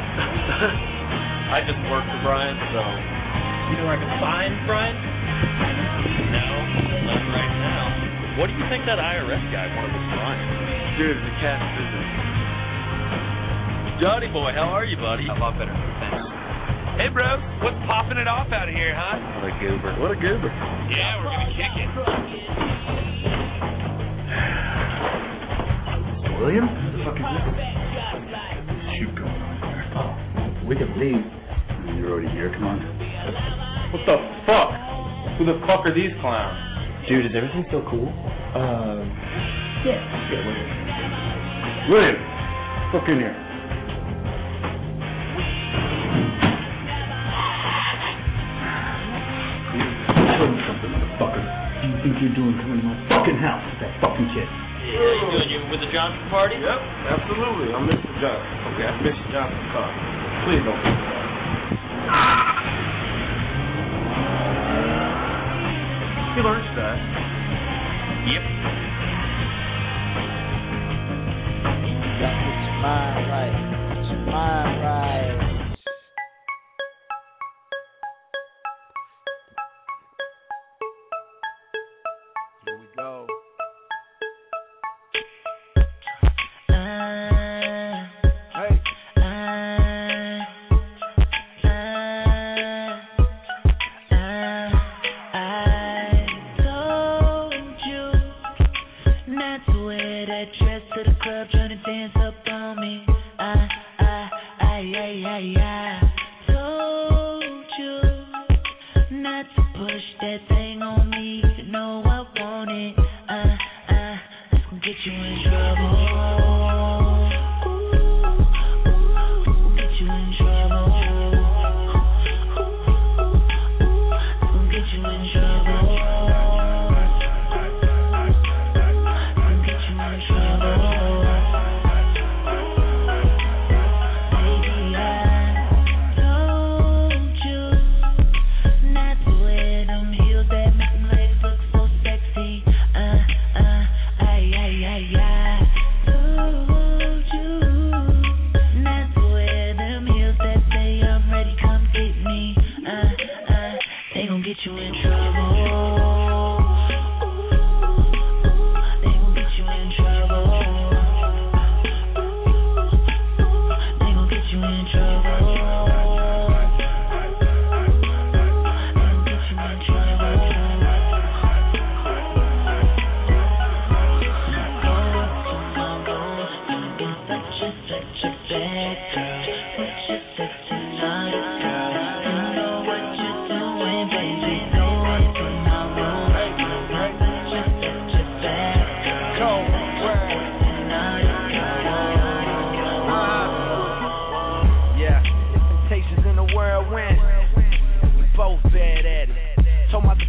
I just work for Brian, so. You know where I can find Brian? No, not right now. What do you think that I R S guy wanted with Brian? Dude, the cat business. Johnny boy, how are you, buddy? A lot better, thanks. Hey, bro, what's popping it off out of here, huh? What a goober. What a goober. Yeah, we're gonna kick it. William? What the fuck is this? Shoot going on here. Oh, we can leave. You're already here, come on. What the fuck? Who the fuck are these clowns? Dude, is everything still cool? Uh, yeah. Yeah, William. William! Fuck in here. Something, motherfucker. What do you think you're doing coming to my fucking house with that fucking kid? Yeah, you doing you with the Johnson party? Yep, absolutely. I'm Mister Johnson. Okay, I'm Mister Johnson's car. Please don't. He learns that. Yep. Got this mind right. It's mind right. Here we go. They gon' get you in trouble.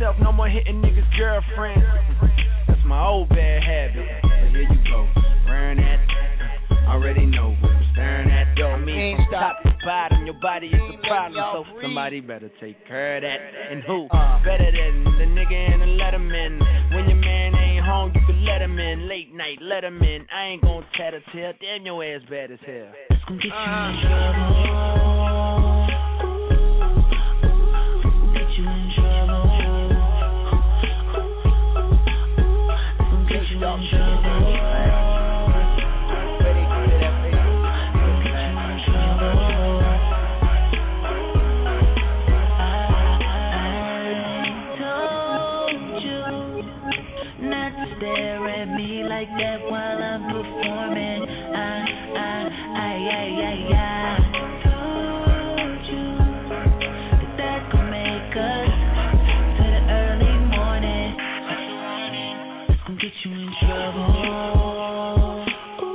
myself, no more hitting niggas' girlfriends. That's my old bad habit. But here you go, wearing that. Already know what I'm staring at. Yo, me from top to bottom, your body is the problem. So somebody better take care of that. And who better than the nigga in the Letterman? When your man ain't home, you can let him in. Late night, let him in. I ain't gon' tattletale. Damn, your ass bad as hell. It's gonna get you in trouble. Get you in trouble. It's gonna get you in trouble. Stare at me like that while I'm performing. I, I, I, I, I, I told you that that could make us to the early morning. It's gonna get you in trouble.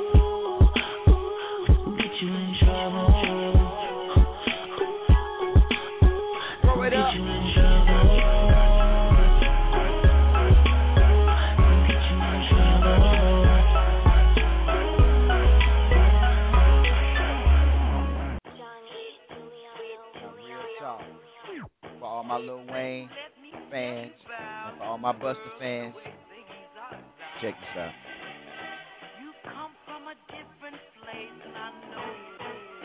It's gonna get you in trouble. It's gonna get you in trouble. For all my Lil Wayne fans, and for all my Busta fans, check this out. You come from a different place, and I know it is.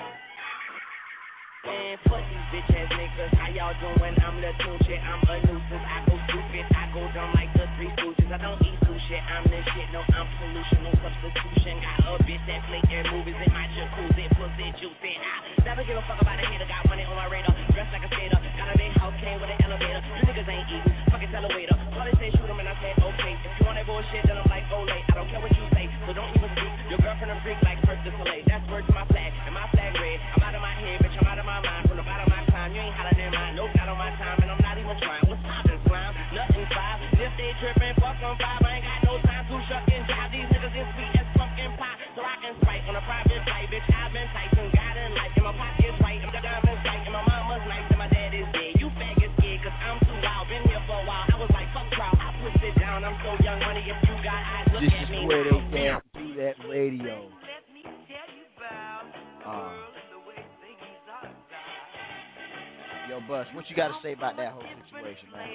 Man, fuck these bitch ass niggas. How y'all doing? I'm the Tunchi. I'm a nuisance. I go stupid. I go dumb like the Three Stooges. I don't eat sushi. I'm the shit. No, I'm pollution. No substitution. Got a bitch that play air movies in my jacuzzi. Pussy juicy. I never give a fuck about a hater. Got money on my radar. Dressed like a skater. Got a big house. Came with an elevator. You niggas ain't eating. Fucking tell a waiter. All they say shoot them and I say okay. If you want that bullshit, then I'm like, oh, late. I don't care what you say. So don't even speak. Your girlfriend a freak like Cirque du Soleil. That's word to my flag. And my flag red. I'm out of my head, bitch. I'm out of my mind. From the bottom of my time. You ain't hollering in mine. Nope, not on my time. And I'm not even trying. What's poppin', slime? Nothing five. If they trippin', fuck on five. I ain't got no time to shuck and jive. These niggas is sweet as pumpkin pie. So I can sprite on a private flight, bitch. I've been Tyson. God in life. And my pocket's right. I'm the diamond's right. And my mama's nice. And my dad is dead. You faggots scared. Cause I'm too wild. Been here for a while. I was like, fuck trial. I pushed it down. I'm so young. Money if you got eyes. Look This at is me where now. they can do that radio. Uh, Yo, Bus, what you got to say about that whole situation, man?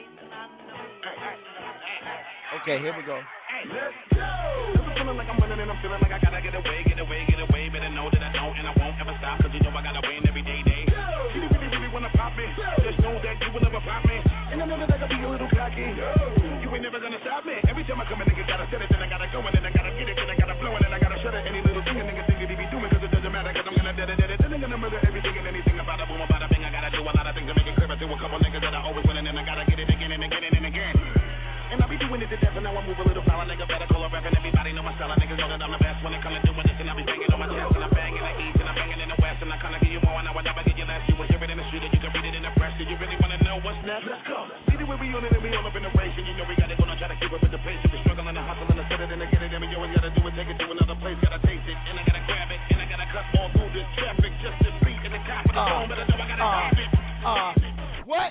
Okay, here we go. Let's go! I'm feeling like I'm winning and I'm feeling like I gotta get away, get away, get away. Better know that I don't and I won't ever stop, cause you know I gotta win every day, day. You really, really wanna pop me. Just know that you will never pop me. And I know that I gotta be a little cocky. You ain't never gonna stop me. Every time I come in, nigga gotta set it, then I gotta go and then I gotta get it, then I gotta blow it, and I gotta shut it. Any little thing a nigga think that he be doing, cause it doesn't matter, cause I'm gonna dead it, dead it. Then I'm gonna murder everything and anything about a boom, about a thing. I gotta do a lot of things to make it clear to a couple niggas that I always win, and then I gotta get it again and again and again. And I be doing it to death, and now I move a little flower, nigga better call a rap, and everybody know my style. Niggas know that I'm the best when it comes to doing this, and I be banging on my chest, and I'm banging the east, and I'm banging in the west, and I kinda give you more, and I would never get you less. You will hear it in the street, and you can read it in the press. Do you really wanna know what's next? Let's go. See the way we on it, and we all up in the race, and you know we gotta go and try to keep up with the pace. If we struggling and hustling to set it and to get it, then we always gotta do it, take it to another place, gotta taste it, and I gotta grab it, and I gotta cut all through this traffic just to beat in the top of the phone, but I know I gotta stop it. Uh, what?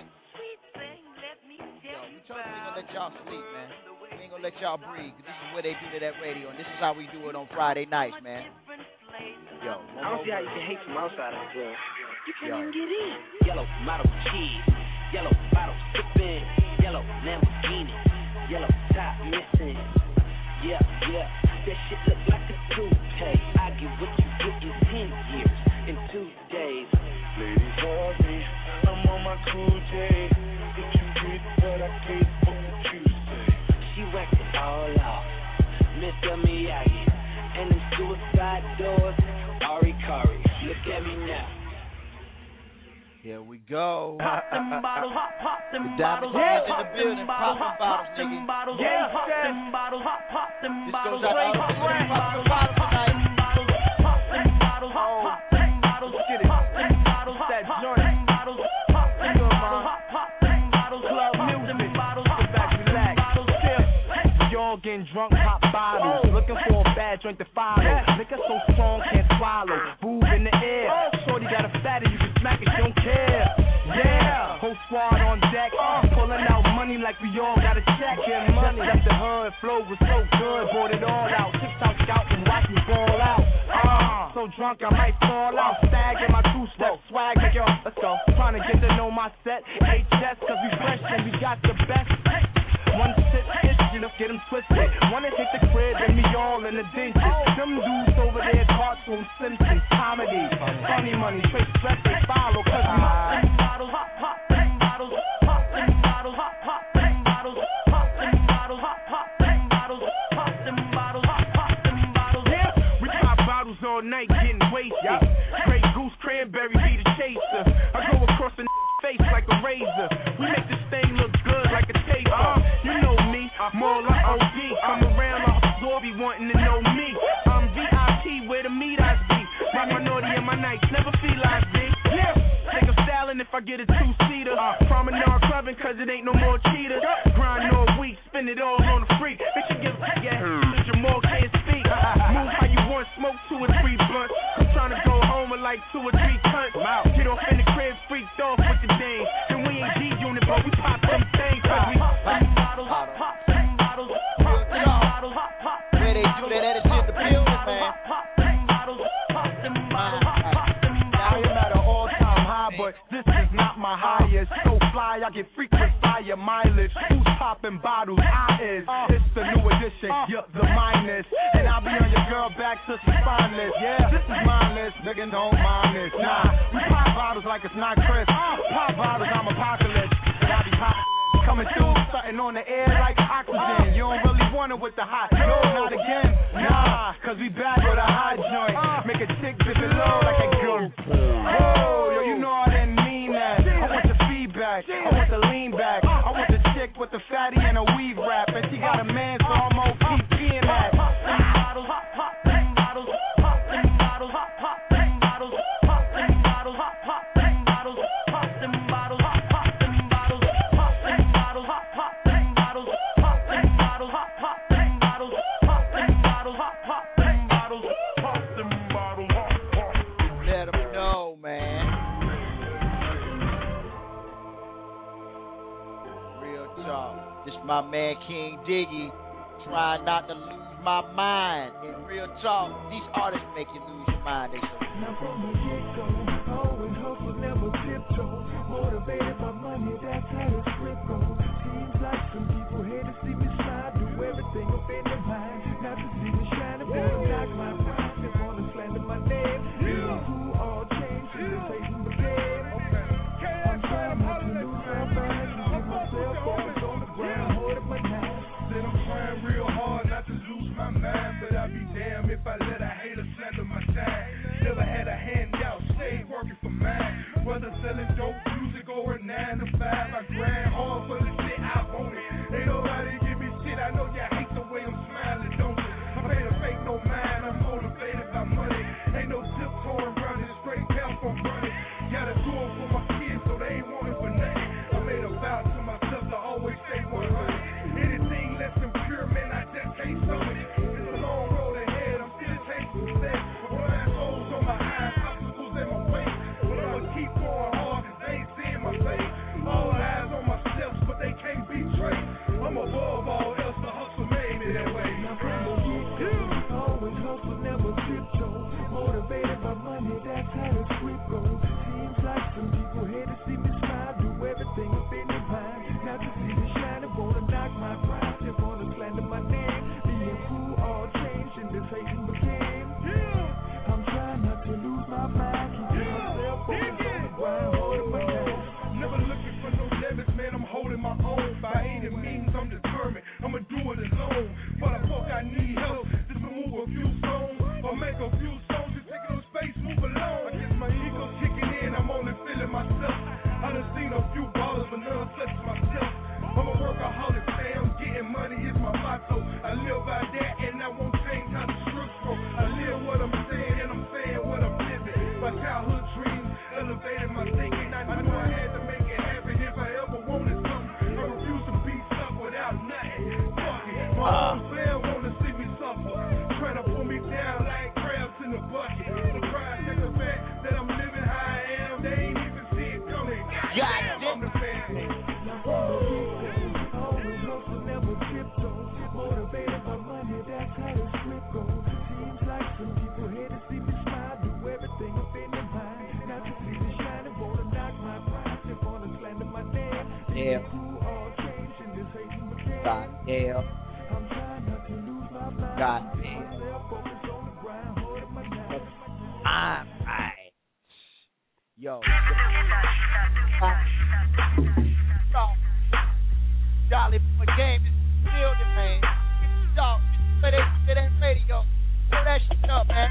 Yo, we told you we gonna let y'all sleep, man. We ain't gonna let y'all breathe, cause this is where they do that radio, and this is how we do it on Friday nights, man. Yo, I don't see how you can hate from outside of the club. You can't Yo. even get in. Yellow model cheese, yellow bottle sipping, yellow Lamborghini, yellow top missing. Yeah, yeah, that shit look like a toupee. I get what you get in ten years, in two days. Ladies, hurry, I'm on my cool day. If you get what I get, what would you say? She whacked it all off, Mister Miyagi, and them suicide doors, Ari Kari. Look at me now. Here we go. Pop them bottles, pop, pop them The bottles, Diamond yeah, Boys in pop the building, them pop bottles, them pop, bottles, pop them nigga. bottles, Yeah, yeah, pop yeah. them bottles, pop, pop them This bottles, goes out to yeah, all pop the them niggas bottles, pop pop them bottles, pop them bottles, pop them bottles, pop them bottles, pop them bottles, That pop joint. them bottles, pop them bottles, pop, pop them bottles, Club pop them music. bottles, Sit back, relax. Sip. Y'all getting drunk, pop bottles. Looking for a bad drink to follow. Liquor so strong, can't swallow. Move in the air. Shorty got a fatty, you can smack it, don't care. Yeah. Whole squad on deck. Pulling out money like we all got a check and money. Left the hood, flow was so good, bought it all out. Six out scout and watch me fall out. Ah, so drunk I might fall out. Stag in my two-step swag, like yo, let's go. Trying to get to know my set. H S, cause we fresh and we got the best. One sip, ish, you know, get them twisted. Wanna hit the crib and me all in the dinges. Them dudes over there, cartoon Simpsons, comedy, funny money, straight stress they follow. Cause we pop them bottles, pop, pop them bottles, pop them bottles, pop, pop them bottles, pop them bottles, pop, pop them bottles, pop them bottles, pop, pop them bottles. Yeah, we pop bottles all night, getting wasted. Grey Goose cranberry be the chaser. I go across the face like a razor. We make this thing look good like a taper. Uh, you know me, more like O G. Come around like absorb, be wanting to know me. I'm V I P where the meat eyes be. Rock my naughty and my nights, never feel like me. Yeah, think of styling if I get a two-seater. Uh, Promenade clubbing cause it ain't no more cheaters. Grind all week, spend it all on the freak. Bitch, you give yeah, Mister Jamal can't speak. Move how you want, smoke two or three blunts. I'm trying to go home with like two or three cunts. Get off in the crib, freaked off with the dame. And we ain't G-Unit, but we pop them things. Cause we pop them bottles, pop, pop them bottles, pop them bottles, pop, pop. Where they do that attitude in the building, man. Pop them bottles, pop them bottles, pop them bottles. I'm at an all-time high, but this is not my highest. So fly, I get frequent fire mileage. Who's popping bottles? I is. It's the new edition, you're the minus. And I'll be on your girl back to some spineless. Yeah, this is mindless, nigga, don't mind this. Nah, we pop bottles like it's not Chris. Pop bottles, I'm apocalypse. And I be popping. Coming through, something on the air like oxygen. You don't really want it with the hot. No, not again. Nah, cause we back with a hot joint. Make a chick dip it low like a girl. Oh, yo, you know I didn't mean that. I want the feedback. I want the lean back. I want the chick with the fatty and a weave wrap. And she got a man, so I'm gonna keep being that. Pop them bottles, pop, pop them bottles, pop them bottles, pop, pop them bottles, pop them bottles, pop, pop them bottles, pop them bottles, pop, pop them bottles, pop them bottles, pop, pop them bottles, pop them bottles, pop, pop them bottles, pop them bottles, pop, pop them bottles, pop them bottles, pop, pop. Let them know, man. Real talk. This my man King Diggy. Trying not to lose my mind. In real talk, these artists make you lose your mind. They so now from the get-go, always hustle, never tiptoe. Motivated by money, that's how the script goes. Seems like some people hate to see me smile, do everything up in their mind. Not to see me shine, they wanna knock my pride, they wanna slander my name. People who all change, and they Satan began. I'm trying not to lose my mind, to see myself always on the ground, holding my knife. Said I'm trying real hard not to lose my mind, but I'd be damned if I let a hater slander my time. Never had a handout, stayed working for mine. Whether selling dope, music, or a nine to five, I grind hard for the shit I want it. Ain't nobody give me shit, I know you hate the way I'm smiling, don't you? I made a fake no mind, I'm motivated by money. Ain't no tiptoeing running, straight down from running. Gotta do it for my kids, so they ain't want it for nothing. I made a vow to myself to always stay one hundred. Anything less than pure, man, I just can't stomach it. It's a long road ahead, I'm still chasing success. Blind holes on my eyes, obstacles in my way. But I'ma keep going hard, cause they ain't seeing my face. All eyes on my steps, but they can't be traced. I'm above all else, the hustle made me that way. Now from the get-go, always hustle, never tiptoe. Motivated by money, that's how the script goes. Seems like some people hate to see me smile, do everything up in their mind. Not to see me shine, they wanna knock my pride, they wanna slander my name. Being cool, all changed, and this hating became. Yeah. I'm trying not to lose my mind, keeping myself focused on the grind, holding my head. Never looking for no debits, man, I'm holding my own. By any means, I'm determined, I'ma do it alone. But I fuck, I need help, just to move a few songs, or make a few songs, just taking up space, move along. I guess my ego kicking in, I'm only feeling myself. I done seen a few ballers, but none such as myself. I'm a workaholic, say I'm getting money is my motto. I live by that, and I won't change how the script go. I live what I'm saying, and I'm saying what I'm living. My childhood dreams elevated my thinking. I knew I had to make it happen if I ever wanted something. I refuse to be stuck without nothing. Fuck it, my own fan wanna see me suffer. Goddamn. Goddamn. Goddamn. I'm right. Yo. Jolly Boy Game is still the man. Dog, it ain't, it ain't radio. Pull that shit up, man.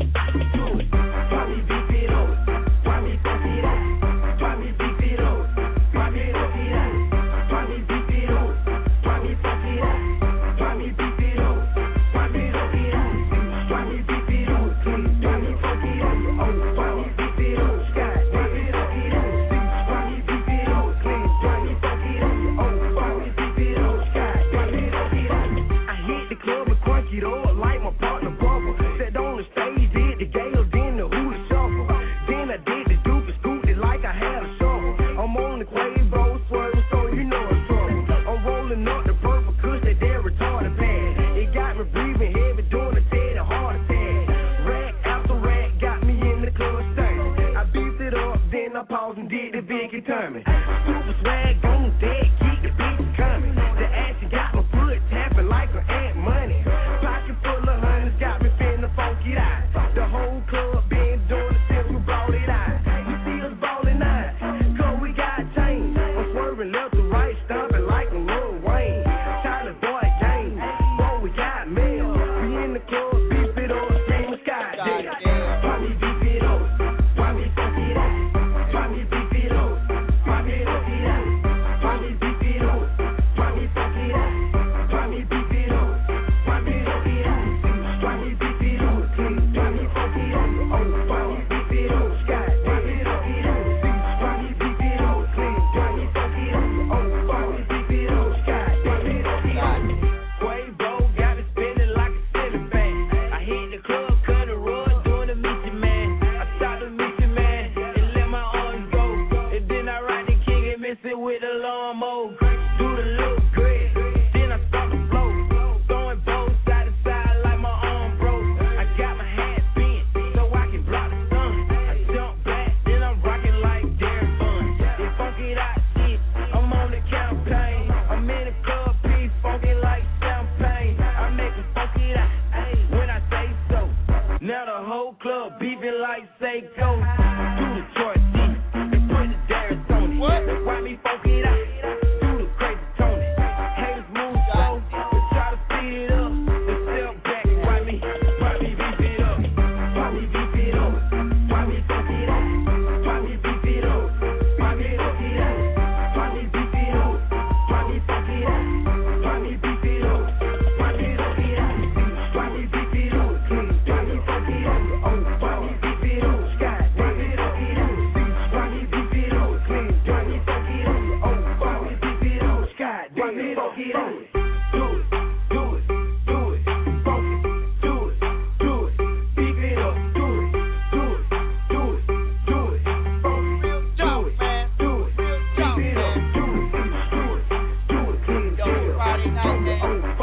Do it. Why me beef it up? Why me fuck it up? Why me beef it up? Why me fuck it up? Why me beef it up? Why me fuck it up? Why me beef it up? Why me fuck it up? Why me beef it up? Why me fuck it up? Oh, why me beef it up? Sky, why me fuck it up? Why me beef it up? Why me fuck it up? Oh, why me beef it up? Sky, why me fuck it up? I hit the club and crunk it up like my partner Bubba. Said on the stage, did the Gale, then the Hula Shuffle. Then I did the Duke and scooped it like I had a shovel. I'm on the Quavo swerving, so you know it's trouble. I'm rolling up the purple kush that they're retarded pad. It got me breathing heavy, doing a dead heart attack. Rack after rack got me in the club stain. I beefed it up, then I paused and did the Vicky Turman. Super swag on deck, keep the bitch coming. The action got my foot tapping like an Ant Money. Pocket full of hundreds got me finna funky out. The whole club been doing it since we brought it out. You see us ballin' out, cause we got change. I'm swerving left to right, stomping like a Lil Wayne. Charlie Boy gang, boy we got mail. We in the club, beef it up, scream sky. Why me beef it up? Why me fuck it up? Why me beef it up? Why me fuck it up? Why me beef it up? Why me fuck it up? Why me beef it up? Why me fuck it up? Why me beef it up? Why me fuck it up? Oh, why me beef it up? Sky, why me fuck it up? Why me beef it up? Why me fuck it up? Oh, why me beef it up? Sky, why me fuck it up? Quavo got me spinning like a ceiling fan. I hit the club, cut a rug, doing the Mickey Man. I stopped the Mickey Man and let my arms go. And then I ride the king and miss it with a lawnmower. Do the little grid, then I start to flow. Throwing bows side to side like my arm broke. I got my hands bent so I can block the sun. I jump back, then I'm rocking like Darren Fun. They funky out shit, I'm on the campaign. I'm in the club, P funky like champagne. I make them funky out when I say so. Now the whole club beefing like Seiko. Do the Troy C, and put the Darius on it. That's why me funky it out. Do the crazy Tony. Haters move slow, but try to speed it up. Then step back and why me, why me beef it up? Why me beef it up? Why me fuck it up? Why me beef it up? Why me fuck it up? Why me beef it up? Why me fuck it up? Why me beef it up? Why me fuck it up? Why me beef it up? Why me fuck it up? Oh, why me beef it up? Sky, why me fuck it up? Why me beef it up? Why me fuck it up? Oh, why me beef it up? Sky, why me fuck it up? Do it, do it, do it, funk it, do it, do it, beef it up, do it, do it, do it, do it, funk it, do it, do it, beef it up, do it, do it, do it, clean it up. Friday night, man,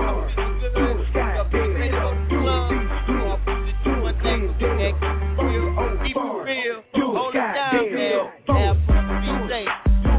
do it, Sky, beef it up, do it, do it, do it, clean it up. Keep it real, hold it down, man. Have fun, be safe.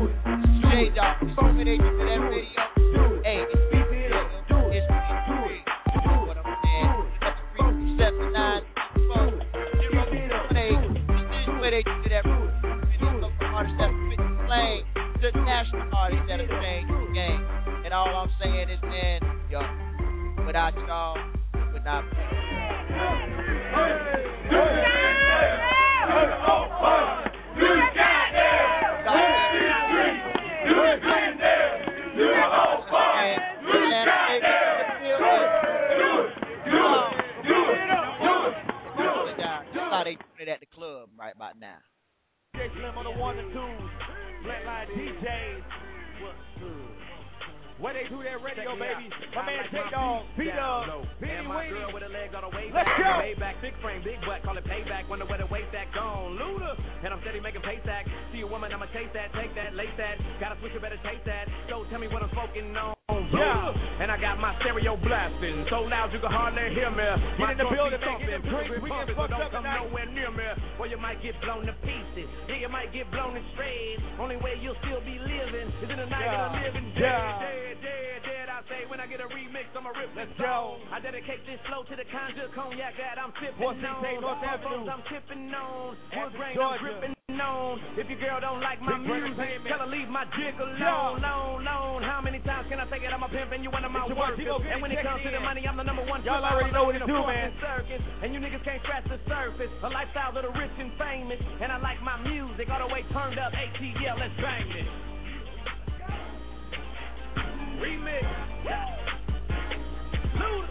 J-Dog, this is where they do that radio. Hey, it's beef it up, it's beef it up. You know what I'm saying? That's three two seven nine four zero one eight. This is where they do that radio. Local artists that fit the flame, the national artists that have changed the game. And all I'm saying is, man, yo, without y'all, would not be. They doing it at the club right about now. J Slim on the one and twos, Flatline D Js. What's good? Where they do that radio, baby? My man J-Dog, P-Dog, Penny Weenie. Let's go. Payback, big frame, big butt, call it payback. Wonder where the waist that gone. Luda, and I'm steady making pay sack. See a woman, I'ma chase that, take that, lace that. Gotta switch, you better taste that. So tell me what I'm smoking on. Yeah. And I got my stereo blasting so loud you can hardly hear me. Get my in the building, man. Get in them drinks. We get fucked up come tonight. nowhere near me. Or you might get blown to pieces. Yeah, you might get blown to shreds. Only way you'll still be living is in the night Yeah. of the living. Dead, Yeah. dead, dead, dead. I say when I get a remix, I'ma rip Let's this go. song. I dedicate this flow to the conjure cognac that I'm sipping What's on. it, North Avenue? I'm tipping on. Wood Athens, grain, I'm Georgia. gripping on. If your girl don't like my Big Brother music, Entertainment. tell her leave my dick alone, Yeah. alone, alone. How many times can I take it? I'm a pimp and you one of my It's your boy, workers. T-Lo, get And when it, it comes check to the in. money, I'm the number one. Y'all trip. already I'm know what in to a do, fucking man. Circus, and you niggas can't scratch the surface. A lifestyle of the rich and famous. And I like my music all the way turned up. A T L, let's bang it. Remix. Luda.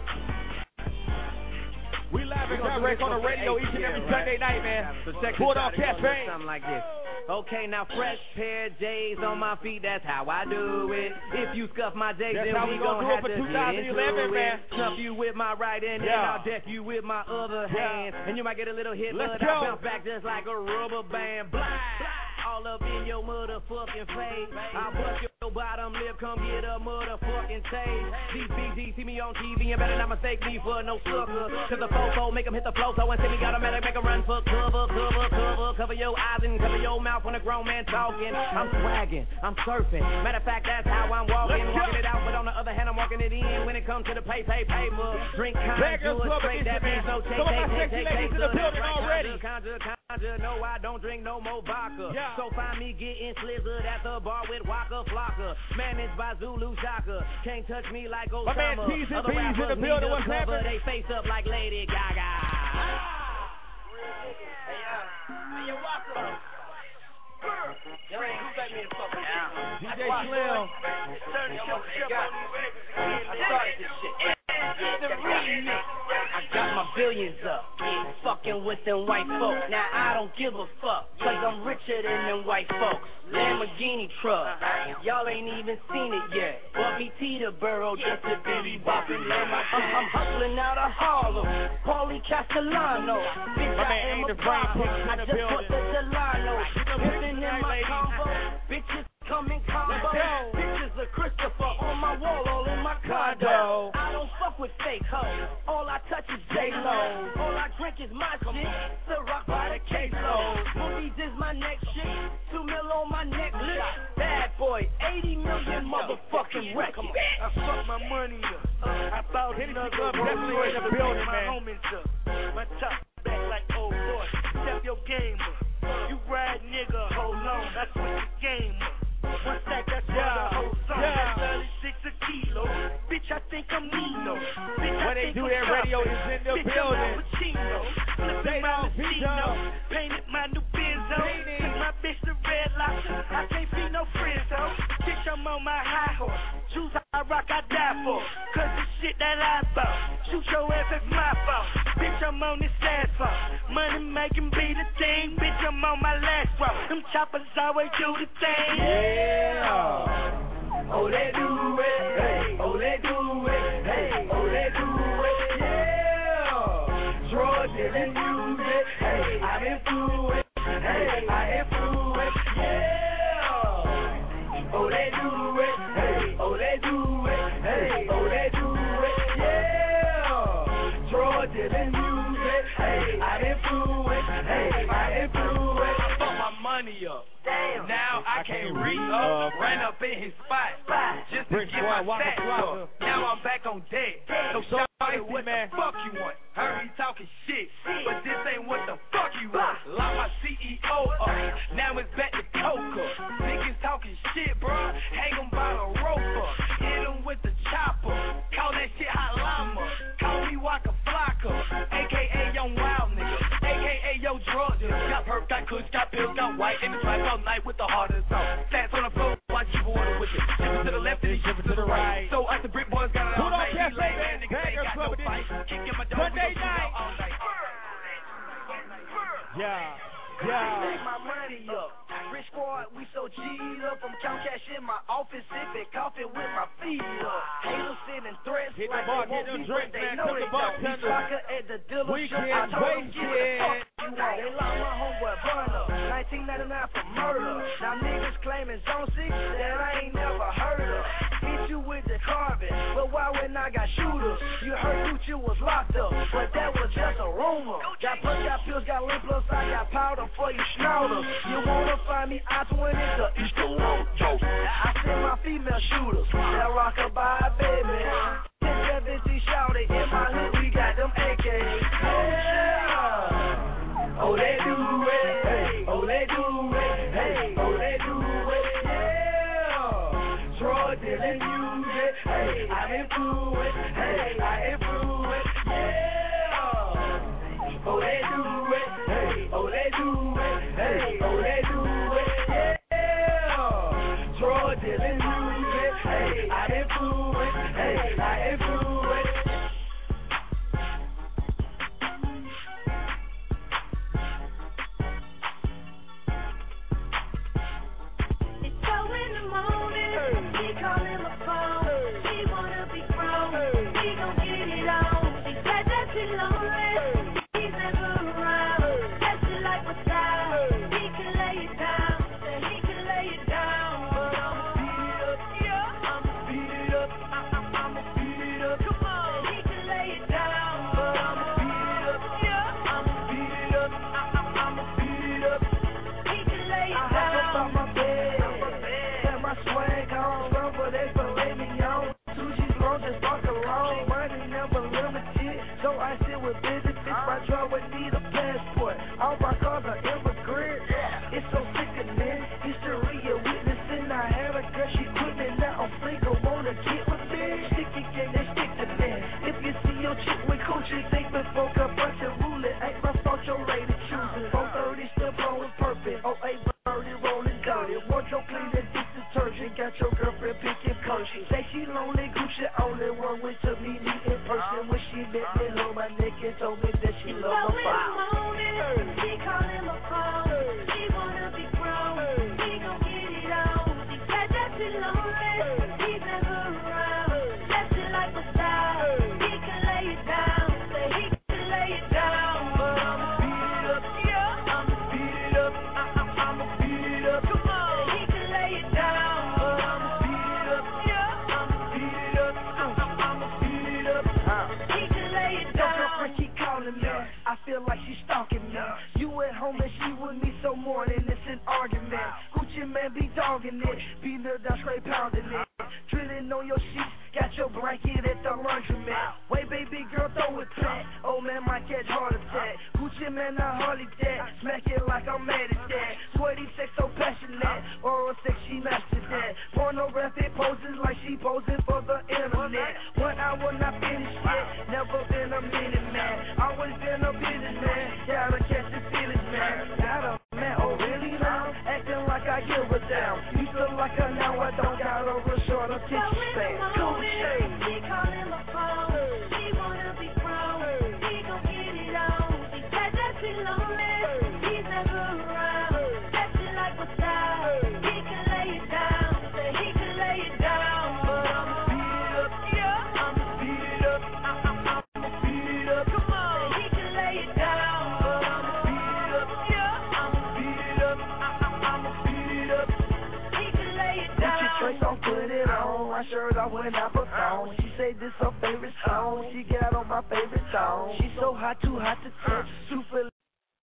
We live and direct on the radio each and every Sunday night, man. So check Pull it this off out, it goes cafe. something like this. Okay, now fresh pair of J's on my feet, that's how I do it. If you scuff my J's, That's then how we we gon' gonna do it have for to two get thousand eleven, into man. it. Cuff you with my right hand, and Yeah. I'll deck you with my other hand. And you might get a little hit, Let's but go. I bounce back just like a rubber band. Blah, all up in your motherfucking face. I'll bust your bottom lip, come get a motherfucking taste. These B Gs see me on T V and better not mistake me for no sucker. Cause the fofo make them hit the flow, so and send me automatic, make them run for cover, cover, cover. Cover your eyes and cover your mouth when a grown man talking. I'm swagging, I'm surfing. Matter of fact, that's how I'm walking. Walking it out, but on the other hand, I'm walking it in when it comes to the pay, pay, paper. Drink Bag conjure, us up straight, edition, that means man. no take, Some of my take, sexy take, ladies take, in the take, building right, already. Conjure, conjure, conjure, no, I don't drink no more vodka. Yeah. So find me getting slizzard at the bar with Waka Flocka. Managed by Zulu Shaka. Can't touch me like Osama. My man T's and Other B's in rappers the need building. to What's cover happening? they face up like Lady Gaga. D J Slim. I got my billions up, fucking with them white folks. Now I don't give a fuck, cause I'm richer than them white folks. Lamborghini truck, y'all ain't even seen it yet. But me Teterboro just a bitty bopping. I'm, I'm hustling out of Harlem, Paulie Castellano. Bitch, My I man am a Ain't the Brain problem. Picks in I the just building. put the Delano. Pimpin' in tonight, my ladies. combo, bitches come in combo. Let's go. Pictures of Christopher on my wall, all in my condo. I don't fuck with fake hoes. All I touch is J-Lo. All I drink is my shit. The rock by the caseload. Movies is my next shit. Two mil on my necklace. Bad boy, eighty million motherfucking records. I fuck my money up. I bought Hit another the club, Rolls definitely Royce in the to building, make my man. homies up. My top back like old boy. Step your game up. You ride nigga, hold on. I switch the game up. One stack, that's for Yeah. the whole song. Yeah. That's thirty-six a kilo. Bitch, I think I'm Nino. Bitch, I When they think do I'm that radio, Scarface. it's in the Bitch, building. I'm Al Pacino. Flipping They my don't beat Latino. up. Painted my new Benzo. Painted. Took my bitch to Red Lobster. I can't be no friends, though. Bitch, I'm on my high horse. Shoes I rock, I die for. Cause the shit that I bought. Shoot your ass, it's my fault. Bitch, I'm on this asphalt. Money making be the thing. Bitch, I'm on my last route. Them choppers always do the thing. Yeah. Oh, they do it. Hey, oh, they do it. Hey, oh, they do it. Yeah. Drugs and music. Hey, I'm influenced. Hey, I influence. Yeah. Oh, they do it. Hey, oh, they do it. Hey, oh, they do it. Yeah. Drugs and music. Hey, I influence. Hey, I influence. I fuck my money up. Damn. Now I can't reach up. Ran up in his spot. Just to Rich get boy, my Waka stats Flocka. up. Now I'm back on deck. So So shout spicy, out what man. the fuck you want. Heard he talking shit, but this ain't what the fuck you want. Lock my C E O up. Now it's back to Coca. Niggas talking shit, bro. Hang 'em by the rope up. Hit 'em with the chopper. Call that shit hot llama. Call me Waka Flocka. A K A Young Wild Nigga. A K A Yo Drug Dealer. Got perp, got kush, got pills, got white. In the trap all night with the hardest song. Stats on the floor, watch you order with it. Shipping to the left and he shipping to the right. So us the brick boys got it all Put on night. He Cafe, lay man. man, niggas Bag ain't us got up no with fight. Kick in my dog, Sunday we gon' shoot night. out all night. Yeah. Make Yeah. my money up. Rich boy, we so G'd up. I'm count cash in my office, sipping coffee with my feet up. Haters sending threats Hit the like bar, they get won't them be, drinks, but they man. know Tell the they don't. We bartender. vodka at the dealership. Weekend I told them, wasted. give me the fuck you want. They locked my homeboy Burner, nineteen ninety-nine for murder. Now niggas claiming zone six that I ain't never heard of. Hit you with the car shooter. You heard Gucci was locked up, but that was just a rumor. Got plus, got pills, got lip plus, I got powder for you schnauzer. You wanna find me I twenty to East Road, I send my female shooters that rock a bye, baby. ten seventy shouted in my hood, we got them A Ks. Yeah. Oh, they do it. Hey. Oh, they do it. Hey. Oh, they do it. Yeah. Drug dealing music. Hey. I improve it. Hey. I improve it. Yeah. Oh, they do it. Hey. Oh, they do it. Hey. Oh, they do it. Yeah. Drug dealing music. Hey. I improve it. Hey. I improve it. All my cars are immigrant. It's so sickening. History of witnessing. I had a girl, she quit me. Now I'm single, wanna get with me. Sticky gang, they stick to me. If you see your chick with coochie, think before a bunch of rule it. Ain't my fault your lady choosing. four thirty still blowing perfect. Oh, eight birdie rolling dirty. Wardrobe clean and dish detergent. Got your girlfriend picking Gucci. Say she lonely, Gucci only one way to meet me in person. When she met me, hold my neck and told me that she loved my fire. She calling my phone. She wanna be grown. He gon' get it on. She said that she lonely. He's never around. Left it like a style. He can lay it down. Say he can lay it down. But I'ma beat it up. Yeah. I'ma beat it up. I, I, I'ma beat it up. Come on. Say he can lay it down. But I'ma beat it up. Yeah. I'ma beat it up. I, I, I'ma beat it up. Uh. He can lay it down. Your girlfriend keep calling me. I feel like she's stalking me. You at home and she with me so morning, it's an argument. Gucci man be dogging it, beating her down straight pounding it. Drilling on your sheets, got your blanket at the laundromat. Wait baby girl, throw it back. Oh man, might catch heart attack. Gucci man, not hardly that. Smack it like I'm mad at that. Sweaty sex so passionate, oral sex she mastered that. Pornographic poses like she posing for the internet. One hour not finished yet, never been a minute man. Always been a businessman, gotta catch the feelings man. Got a man, oh really now? Acting like I give a damn. You feel like a now I don't got a real short attention span. She calling my phone. She wanna be grown. He gon' get it on. She said that she lonely. He's never around. Left it like a style. He can lay it down. Say he can lay it down. But I'ma beat it up. Yeah. I'ma beat it up. I, I, I'ma beat it up. Come on. Say he can lay it down. But I'ma beat it up. Yeah. I'ma beat it up. I, I, I'ma beat it up. He can lay it down. Put your trace on, put it on. My shirt off when I put on. She say this her favorite song. She got on my favorite song. She so hot, too hot to touch. Super